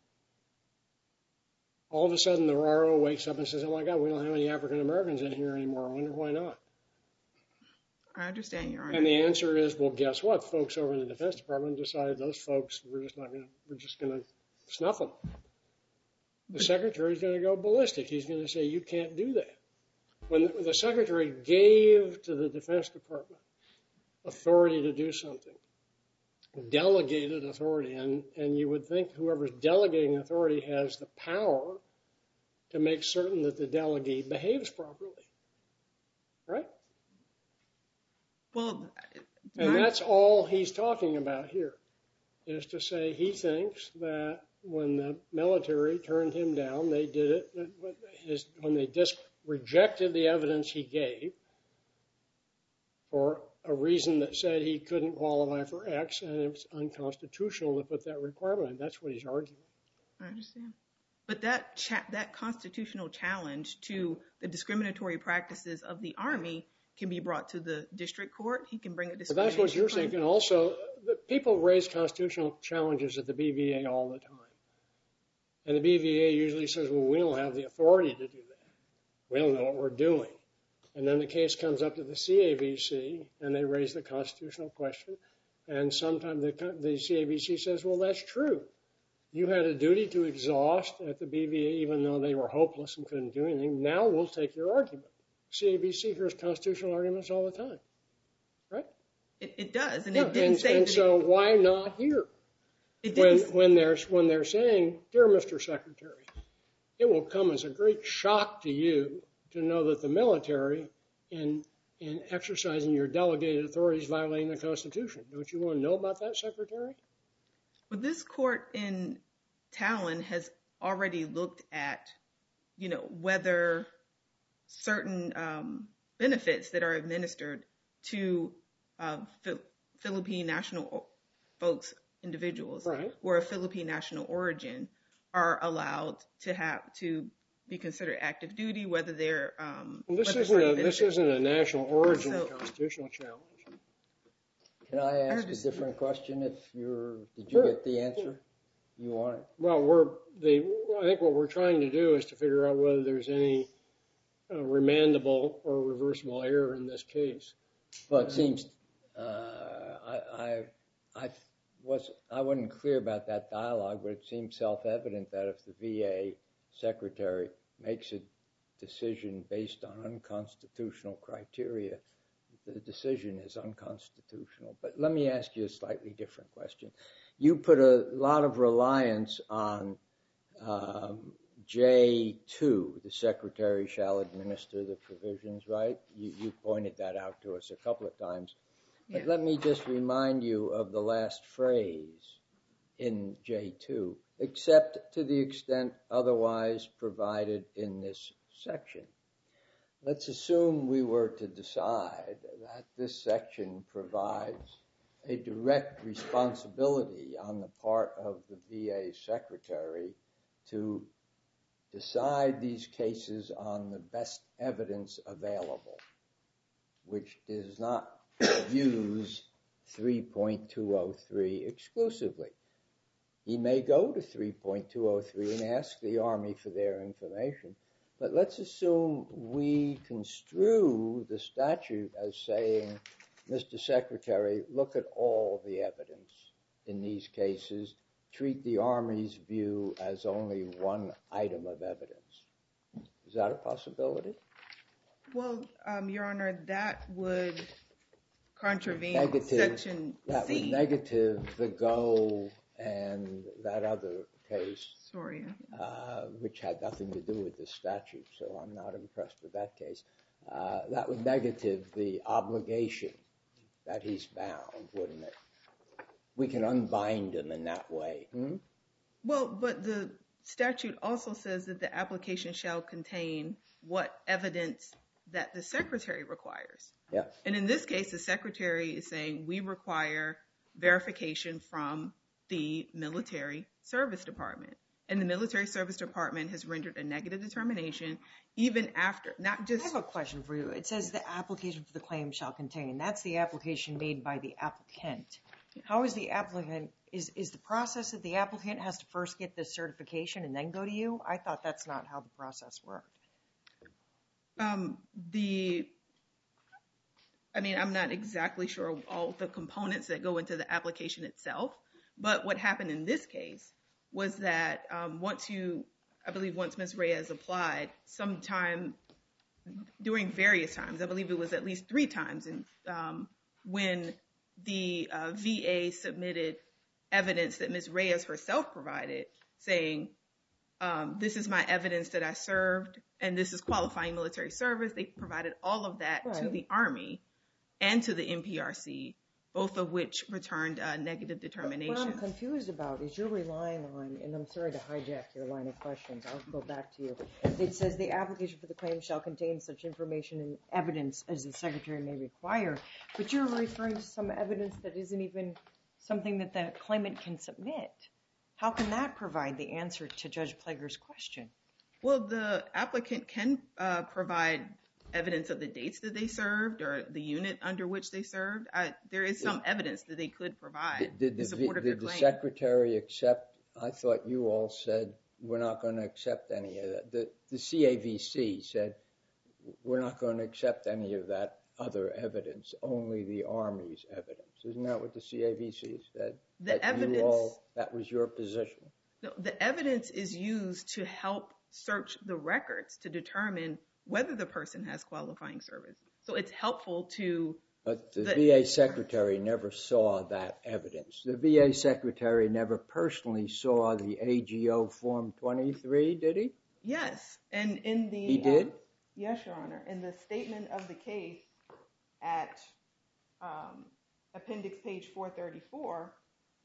All of a sudden, the R O wakes up and says, oh, my God, we don't have any African Americans in here anymore. I wonder why not. I understand, Your Honor. And the answer is, well, guess what? Folks over in the Defense Department decided those folks, we're just not going to, we're just going to snuff them. The Secretary's going to go ballistic. He's going to say, you can't do that. When the, the Secretary gave to the Defense Department authority to do something, delegated authority, and, and you would think whoever's delegating authority has the power to make certain that the delegee behaves properly, right? Well, and that's all he's talking about here, is to say he thinks that when the military turned him down, they did it, when they just rejected the evidence he gave for a reason that said he couldn't qualify for X, and it was unconstitutional to put that requirement in. That's what he's arguing. I understand. But that cha- that constitutional challenge to the discriminatory practices of the Army can be brought to the district court. He can bring a discrimination. But that's what you're claim. saying. And also, the people raise constitutional challenges at the B V A all the time. And the B V A usually says, well, we don't have the authority to do that. We don't know what we're doing. And then the case comes up to the C A B C, and they raise the constitutional question. And sometimes the, the C A B C says, well, that's true. You had a duty to exhaust at the B V A, even though they were hopeless and couldn't do anything. Now we'll take your argument. C A B C hears constitutional arguments all the time, right? It, it does, and yeah, it didn't and, say and that so it, why not here? it When, didn't, when, they're, when they're saying, dear Mister Secretary, it will come as a great shock to you to know that the military, in, in exercising your delegated authorities, violating the Constitution. Don't you want to know about that, Secretary? But this court in Talon has already looked at, you know, whether certain um, benefits that are administered to uh, Phil- Philippine national folks, individuals, Right. who are of Philippine national origin, are allowed to have to be considered active duty, whether they're um, And this whether isn't a, certain this benefits- isn't a national origin So- constitutional challenge. Can I ask a understand. different question? If you're, did you Sure. get the answer you wanted? Well, we're the I think what we're trying to do is to figure out whether there's any uh, remandable or reversible error in this case. Well, it seems uh, I, I, I was I wasn't clear about that dialogue, but it seems self-evident that if the V A secretary makes a decision based on unconstitutional criteria, the decision is unconstitutional. But let me ask you a slightly different question. You put a lot of reliance on um, J two, the secretary shall administer the provisions, right? You, you pointed that out to us a couple of times. But Yeah. let me just remind you of the last phrase in J two, except to the extent otherwise provided in this section. Let's assume we were to decide that this section provides a direct responsibility on the part of the V A secretary to decide these cases on the best evidence available, which does not use three point two oh three exclusively. He may go to three point two oh three and ask the Army for their information, but let's assume we construe the statute as saying, Mister Secretary, look at all the evidence in these cases, treat the Army's view as only one item of evidence. Is that a possibility? Well, um, Your Honor, that would contravene Negative. Section That C. would negative the Go and that other case, Sorry. uh, which had nothing to do with the statute, so I'm not impressed with that case. Uh, that would negative the obligation that he's bound, wouldn't it? We can unbind him in that way. Hmm? Well, but the statute also says that the application shall contain what evidence that the secretary requires. Yeah. And in this case, the secretary is saying we require verification from the military service department. And the military service department has rendered a negative determination even after, not I just... have a question for you. It says the application for the claim shall contain. That's the application made by the applicant. How is the applicant, is, is the process that the applicant has to first get the certification and then go to you? I thought that's not how the process worked. Um, the, I mean, I'm not exactly sure all the components that go into the application itself, but what happened in this case was that um, once you, I believe once Miz Reyes applied, sometime during various times, I believe it was at least three times, and um, when the uh, V A submitted evidence that Miz Reyes herself provided, saying, um, this is my evidence that I served, and this is qualifying military service. They provided all of that Right. to the Army and to the M P R C, both of which returned uh, negative determinations. What I'm confused about is you're relying on, and I'm sorry to hijack your line of questions, I'll go back to you. It says the application for the claim shall contain such information and evidence as the secretary may require, but you're referring to some evidence that isn't even something that the claimant can submit. How can that provide the answer to Judge Plager's question? Well, the applicant can uh, provide evidence of the dates that they served or the unit under which they served. I, there is some evidence that they could provide Did, did, in the, support of did their the claim. secretary accept? I thought you all said we're not going to accept any of that. The, the C A V C said we're not going to accept any of that other evidence, only the Army's evidence. Isn't that what the C A V C said? The that evidence- You all, that was your position? No, the evidence is used to help search the records to determine whether the person has qualifying service. So it's helpful to... But the, The- V A secretary never saw that evidence. The V A secretary never personally saw the A G O Form twenty-three, did he? Yes, and in the... He did? um, yes, Your Honor. In the statement of the case at um, appendix page four thirty-four,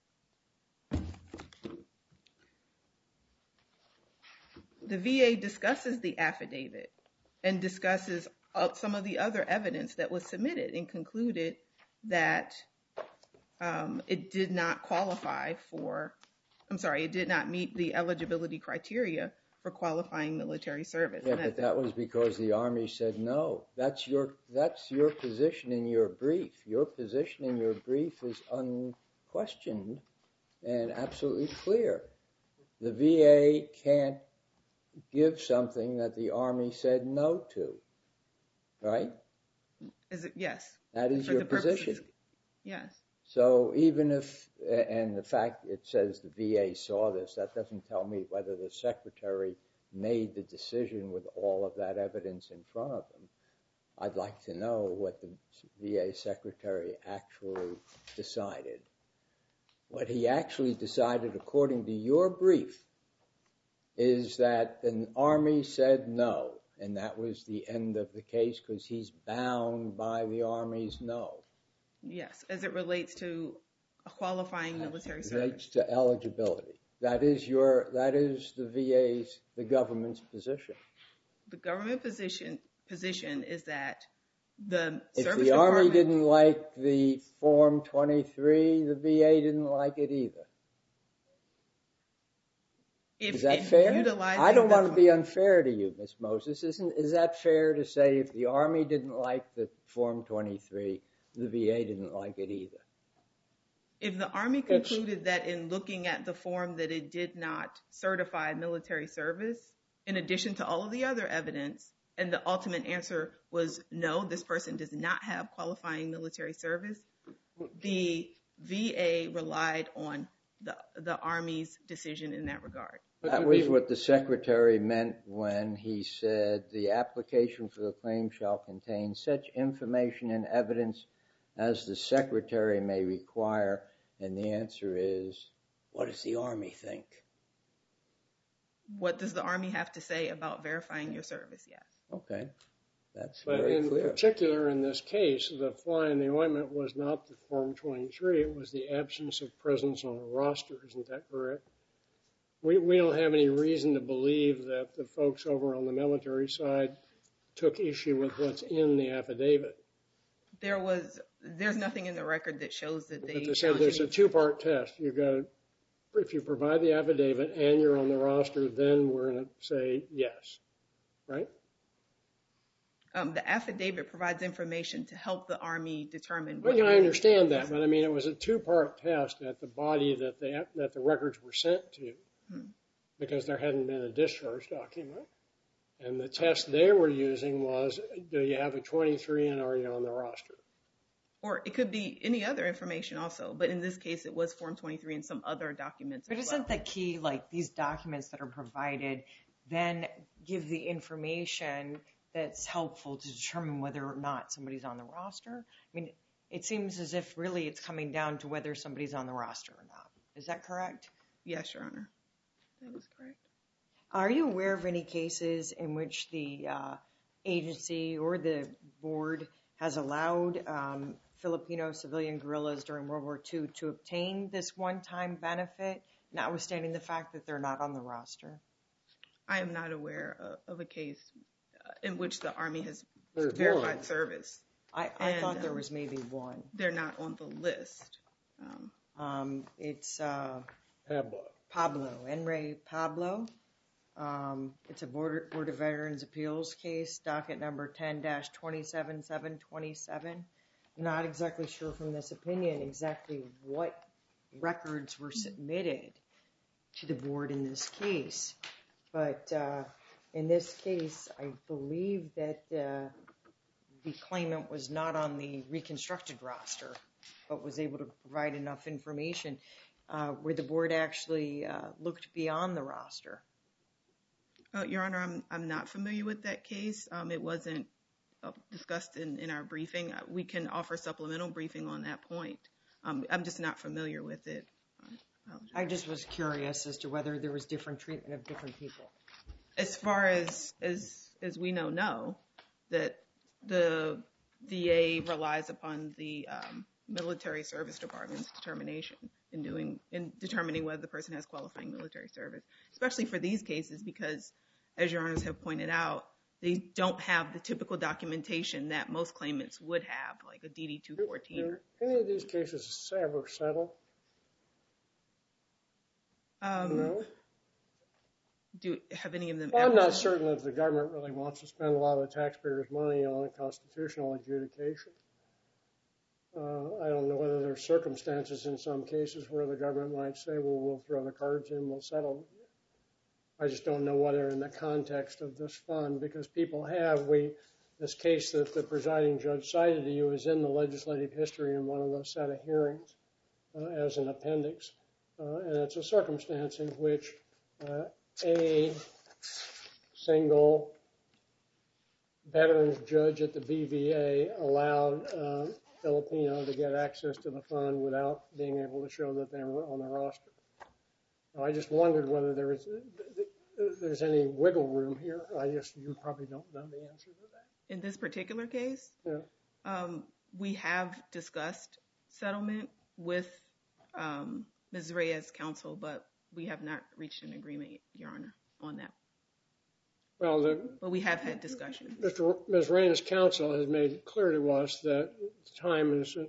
the V A discusses the affidavit and discusses uh, some of the other evidence that was submitted and concluded that um, it did not qualify for I'm sorry, it did not meet the eligibility criteria for qualifying military service. Yeah, but that was because the Army said no. That's your that's your position in your brief. Your position in your brief is unquestioned and absolutely clear. The V A can't give something that the Army said no to, right? Is it? Yes. That is For your the purposes- position. Yes. So even if, and the fact it says the V A saw this, that doesn't tell me whether the Secretary made the decision with all of that evidence in front of them. I'd like to know what the V A Secretary actually decided. What he actually decided, according to your brief, is that the Army said no, and that was the end of the case because he's bound by the Army's no. Yes, as it relates to a qualifying military service. Relates to eligibility. That is your. That is the V A's, the government's position. The government position position is that the if service the Army department- didn't like the Form twenty-three, the V A didn't like it either. If Is that it fair? utilizing I don't the- want to be unfair to you, Miz Moses. Isn't is that fair to say if the Army didn't like the Form twenty-three, the V A didn't like it either? If the Army concluded that in looking at the form that it did not certify military service, in addition to all of the other evidence, and the ultimate answer was no, this person does not have qualifying military service, the V A relied on the, the Army's decision in that regard. That was what the Secretary meant when he said the application for the claim shall contain such information and evidence as the Secretary may require, and the answer is, what does the Army think? What does the Army have to say about verifying your service? Yes. Okay, that's But very in clear. particular, in this case, the fly in the ointment was not the Form twenty-three, it was the absence of presence on a roster. Isn't that correct? We, we don't have any reason to believe that the folks over on the military side took issue with what's in the affidavit. There was, there's nothing in the record that shows that they... But they said there's a two-part test. You got, if you provide the affidavit and you're on the roster, then we're going to say yes, right? Um, the affidavit provides information to help the Army determine... Well, what yeah, I really- understand that, but I mean, it was a two-part test at the body that the, that the records were sent to Hmm. because there hadn't been a discharge document. And the test they were using was, do you have a twenty-three and are you on the roster? Or it could be any other information also, but in this case, it was Form twenty-three and some other documents But as isn't well. the key, like these documents that are provided, then give the information that's helpful to determine whether or not somebody's on the roster? I mean, it seems as if really it's coming down to whether somebody's on the roster or not. Is that correct? Yes, Your Honor. That is correct. Are you aware of any cases in which the uh, agency or the board has allowed um, Filipino civilian guerrillas during World War Two to obtain this one-time benefit, notwithstanding the fact that they're not on the roster? I am not aware of, of a case uh, in which the Army has There's verified one. service. I, I And, thought there um, was maybe one. They're not on the list. Um, Um, it's uh, Pablo. Pablo, Enrique Pablo. Um, it's a Board, Board of Veterans Appeals case, docket number ten dash twenty-seven seven twenty-seven. I'm not exactly sure from this opinion exactly what records were submitted to the board in this case. But uh, in this case, I believe that uh, the claimant was not on the reconstructed roster, but was able to provide enough information uh, where the board actually uh, looked beyond the roster. uh, Your Honor, I'm, I'm not familiar with that case. Um, it wasn't uh, discussed in, in our briefing. Uh, We can offer supplemental briefing on that point. Um, I'm just not familiar with it. I apologize. I just was curious as to whether there was different treatment of different people. As far as, as, as we know, no, that the V A relies upon the um, military service department's determination in doing in determining whether the person has qualifying military service, especially for these cases because, as Your Honors have pointed out, they don't have the typical documentation that most claimants would have, like a D D two fourteen. Do any of these cases ever settle? Um, No? Do have any of them? Well, I'm ever not said- certain that the government really wants to spend a lot of the taxpayers' money on a constitutional adjudication. Uh, I don't know whether there are circumstances in some cases where the government might say, well, we'll throw the cards in, we'll settle. I just don't know whether in the context of this fund, because people have, we, this case that the presiding judge cited to you is in the legislative history in one of those set of hearings uh, as an appendix. Uh, and it's a circumstance in which uh, a single veterans judge at the B V A allowed uh, Filipino to get access to the fund without being able to show that they were on the roster. Now, I just wondered whether there was there's any wiggle room here. I guess you probably don't know the answer to that. In this particular case, Yeah. um, we have discussed settlement with um, Miz Reyes' counsel, but we have not reached an agreement, Your Honor, on that. Well, the, But we have had discussions. Mister Miz Reyna's counsel has made it clear to us that time is,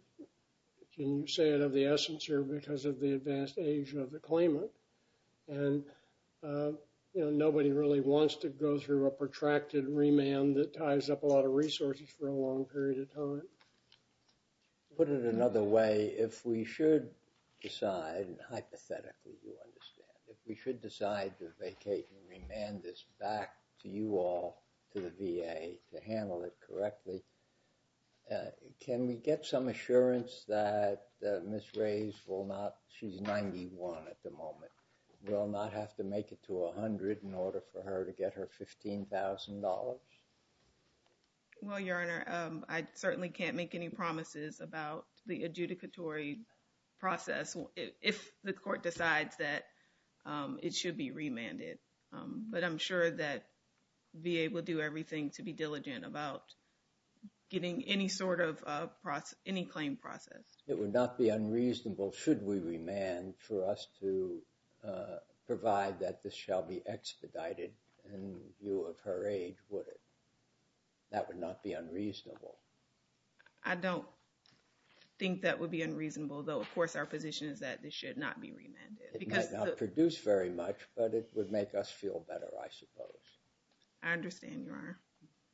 can you say it, of the essence here because of the advanced age of the claimant. And, uh, you know, nobody really wants to go through a protracted remand that ties up a lot of resources for a long period of time. Put it another way, if we should decide, and hypothetically you understand, if we should decide to vacate and remand this back to you all, to the V A, to handle it correctly, uh, can we get some assurance that uh, Miz Reyes will not, she's ninety-one at the moment, will not have to make it to one hundred in order for her to get her fifteen thousand dollars? Well, Your Honor, um, I certainly can't make any promises about the adjudicatory process if, if the court decides that um, it should be remanded. Um, but I'm sure that V A will do everything to be diligent about getting any sort of uh, process, any claim processed. It would not be unreasonable, should we remand, for us to uh, provide that this shall be expedited in view of her age, would it? That would not be unreasonable. I don't think that would be unreasonable, though, of course, our position is that this should not be remanded. It because might not the, produce very much, but it would make us feel better, I suppose. I understand, Your Honor.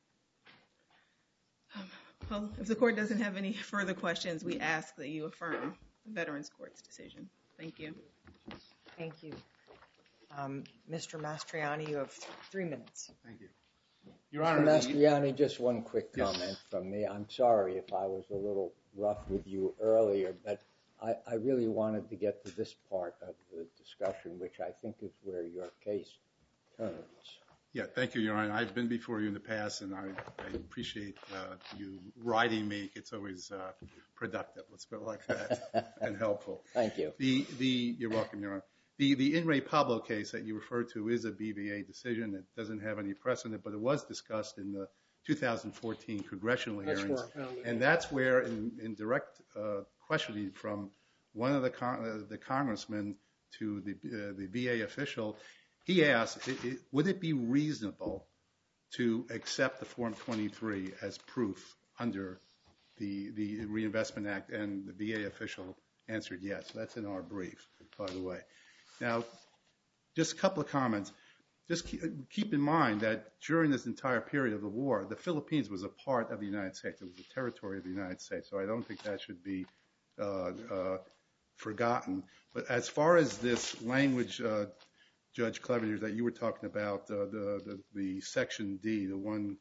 Um, well, if the court doesn't have any further questions, we ask that you affirm the Veterans Court's decision. Thank you. Thank you. Um, Mister Mastriani, you have th- three minutes. Thank you. Your Honor, Mister the- Mastriani, just one quick Yes. comment from me. I'm sorry if I was a little rough with you earlier, but I, I really wanted to get to this part of the discussion, which I think is where your case turns. Yeah, thank you, Your Honor. I've been before you in the past, and I, I appreciate uh, you riding me. It's always uh, productive, let's put it like that, and helpful. Thank you. The the you're welcome, Your Honor. The the In re Pablo case that you referred to is a B V A decision. It doesn't have any precedent, but it was discussed in the two thousand fourteen congressional That's hearings, where I found it. and that's where, in, in direct uh, questioning from one of the con- uh, the congressmen to the uh, the V A official, he asked, it, it, would it be reasonable to accept the Form twenty-three as proof under the the Reinvestment Act? And the V A official answered yes. That's in our brief, by the way. Now, just a couple of comments. Just keep, keep in mind that during this entire period of the war, the Philippines was a part of the United States. It was a territory of the United States. So I don't think that should be uh, uh, forgotten. But as far as this language, uh, Judge Clevenger, that you were talking about, uh, the, the the Section D, the one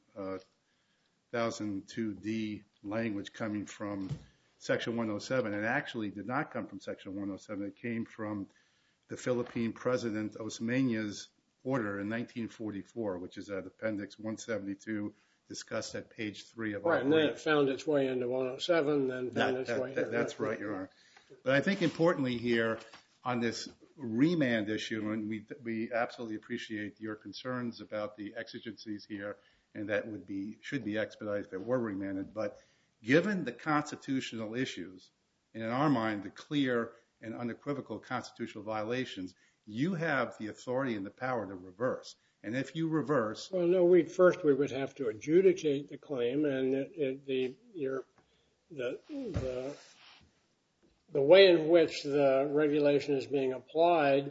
thousand two D language coming from Section one oh seven, it actually did not come from Section one oh seven. It came from the Philippine President Osmeña's order in nineteen forty-four, which is at Appendix one seventy-two, discussed at page three of our Right, and then brief. it found its way into one oh seven, then found That, its that, way that, here. that's right, Your Honor. But I think importantly here on this remand issue, and we we absolutely appreciate your concerns about the exigencies here, and that would be should be expedited if it were remanded. But given the constitutional issues, and in our mind the clear and unequivocal constitutional violations, you have the authority and the power to reverse. And if you reverse, Well, no, we first we would have to adjudicate the claim, and it, it, the your the the the way in which the regulation is being applied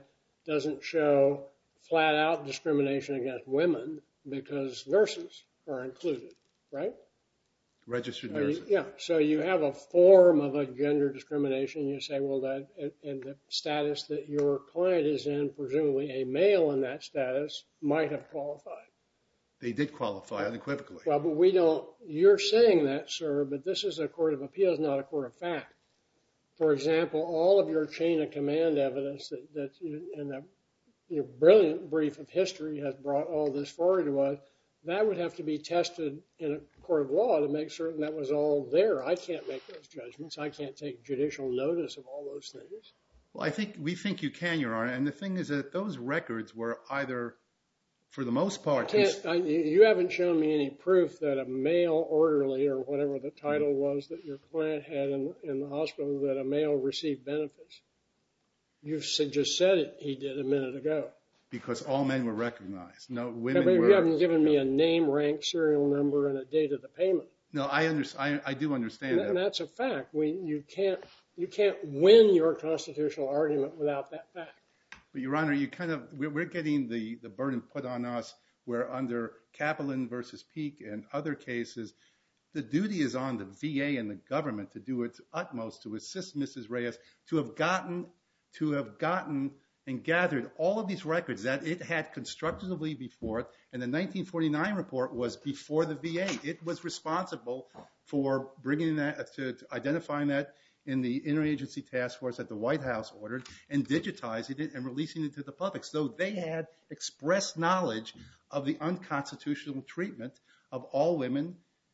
doesn't show flat-out discrimination against women because nurses are included, right? Registered So you- nurses. Yeah, so you have a form of a gender discrimination. You say, well, that and- and the status that your client is in, presumably a male in that status, might have qualified. They did qualify unequivocally. Well, but we don't, you're saying that, sir, but this is a court of appeals, not a court of fact. For example, all of your chain of command evidence that, that you, and the, your brilliant brief of history has brought all this forward to us, that would have to be tested in a court of law to make certain that was all there. I can't make those judgments. I can't take judicial notice of all those things. Well, I think we think you can, Your Honor. And the thing is that those records were either, for the most part, I can't, I, you haven't shown me any proof that a male orderly or whatever the title was that your client had in, in the hospital, that a male received benefits. You just said it, he did a minute ago. because all men were recognized. No, Yeah, women but were. you haven't given me a name, rank, serial number, and a date of the payment. No, I understand. I, I do understand And that. that's a fact. We, you can't, you can't win your constitutional argument without that fact. But Your Honor, you kind of we're, we're getting the, the burden put on us where under Kaplan versus Peek and other cases, the duty is on the V A and the government to do its utmost to assist Missus Reyes to have gotten to have gotten and gathered all of these records that it had constructively before it. And the nineteen forty-nine report was before the V A. It was responsible for bringing that to, to identifying that in the interagency task force that the White House ordered and digitizing it and releasing it to the public. So they had express knowledge of the unconstitutional treatment of all women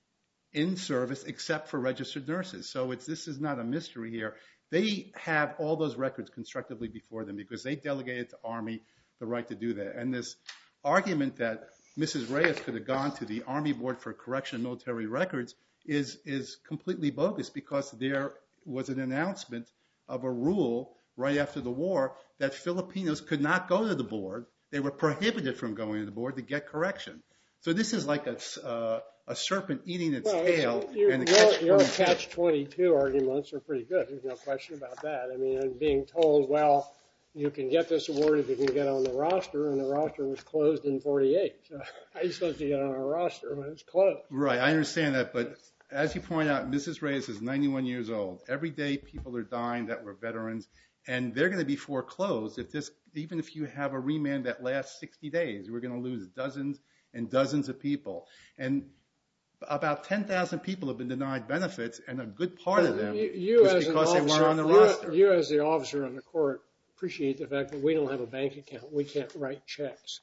in service except for registered nurses. So it's this is not a mystery here. They have all those records constructively before them because they delegated to Army the right to do that. And this argument that Missus Reyes could have gone to the Army Board for Correction of Military Records is is completely bogus because there was an announcement of a rule right after the war that Filipinos could not go to the board. They were prohibited from going to the board to get correction. So this is like a, uh, a serpent eating its Well, tail. you, and a your, catch your twenty-two. catch twenty-two arguments are pretty good. There's no question about that. I mean, and being told, well, you can get this award if you can get on the roster, and the roster was closed in forty-eight. So how are you supposed to get on a roster when it's closed? Right, I understand that, but as you point out, Missus Reyes is ninety-one years old. Every day people are dying that were veterans, and they're going to be foreclosed if this, even if you have a remand that lasts sixty days. We're going to lose dozens and dozens of people. And about ten thousand people have been denied benefits, and a good part of them You, you was as an because they officer, weren't on the you, roster. you as the officer of the court appreciate the fact that we don't have a bank account. We can't write checks.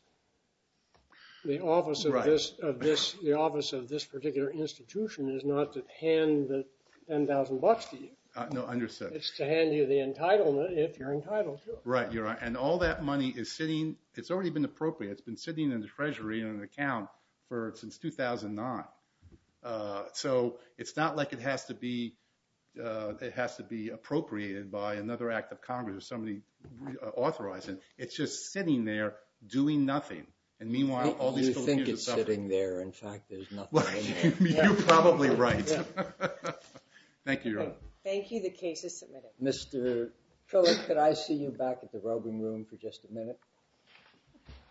The office of Right. this of this the office of this particular institution is not to hand the ten thousand bucks to you. Uh, no, understood. It's to hand you the entitlement if you're entitled to it. Right, you're right. And all that money is sitting, it's already been appropriated. It's been sitting in the Treasury in an account for since two thousand nine. Uh, so it's not like it has to be uh, it has to be appropriated by another act of Congress or somebody uh, authorizing. It's just sitting there doing nothing. And meanwhile, all these You Filipinos think it's are suffering. sitting there. In fact, there's nothing Well, in there. you're probably right. Thank you, Your Honor. Thank you. The case is submitted. Mister Phillip, could I see you back at the roving room for just a minute?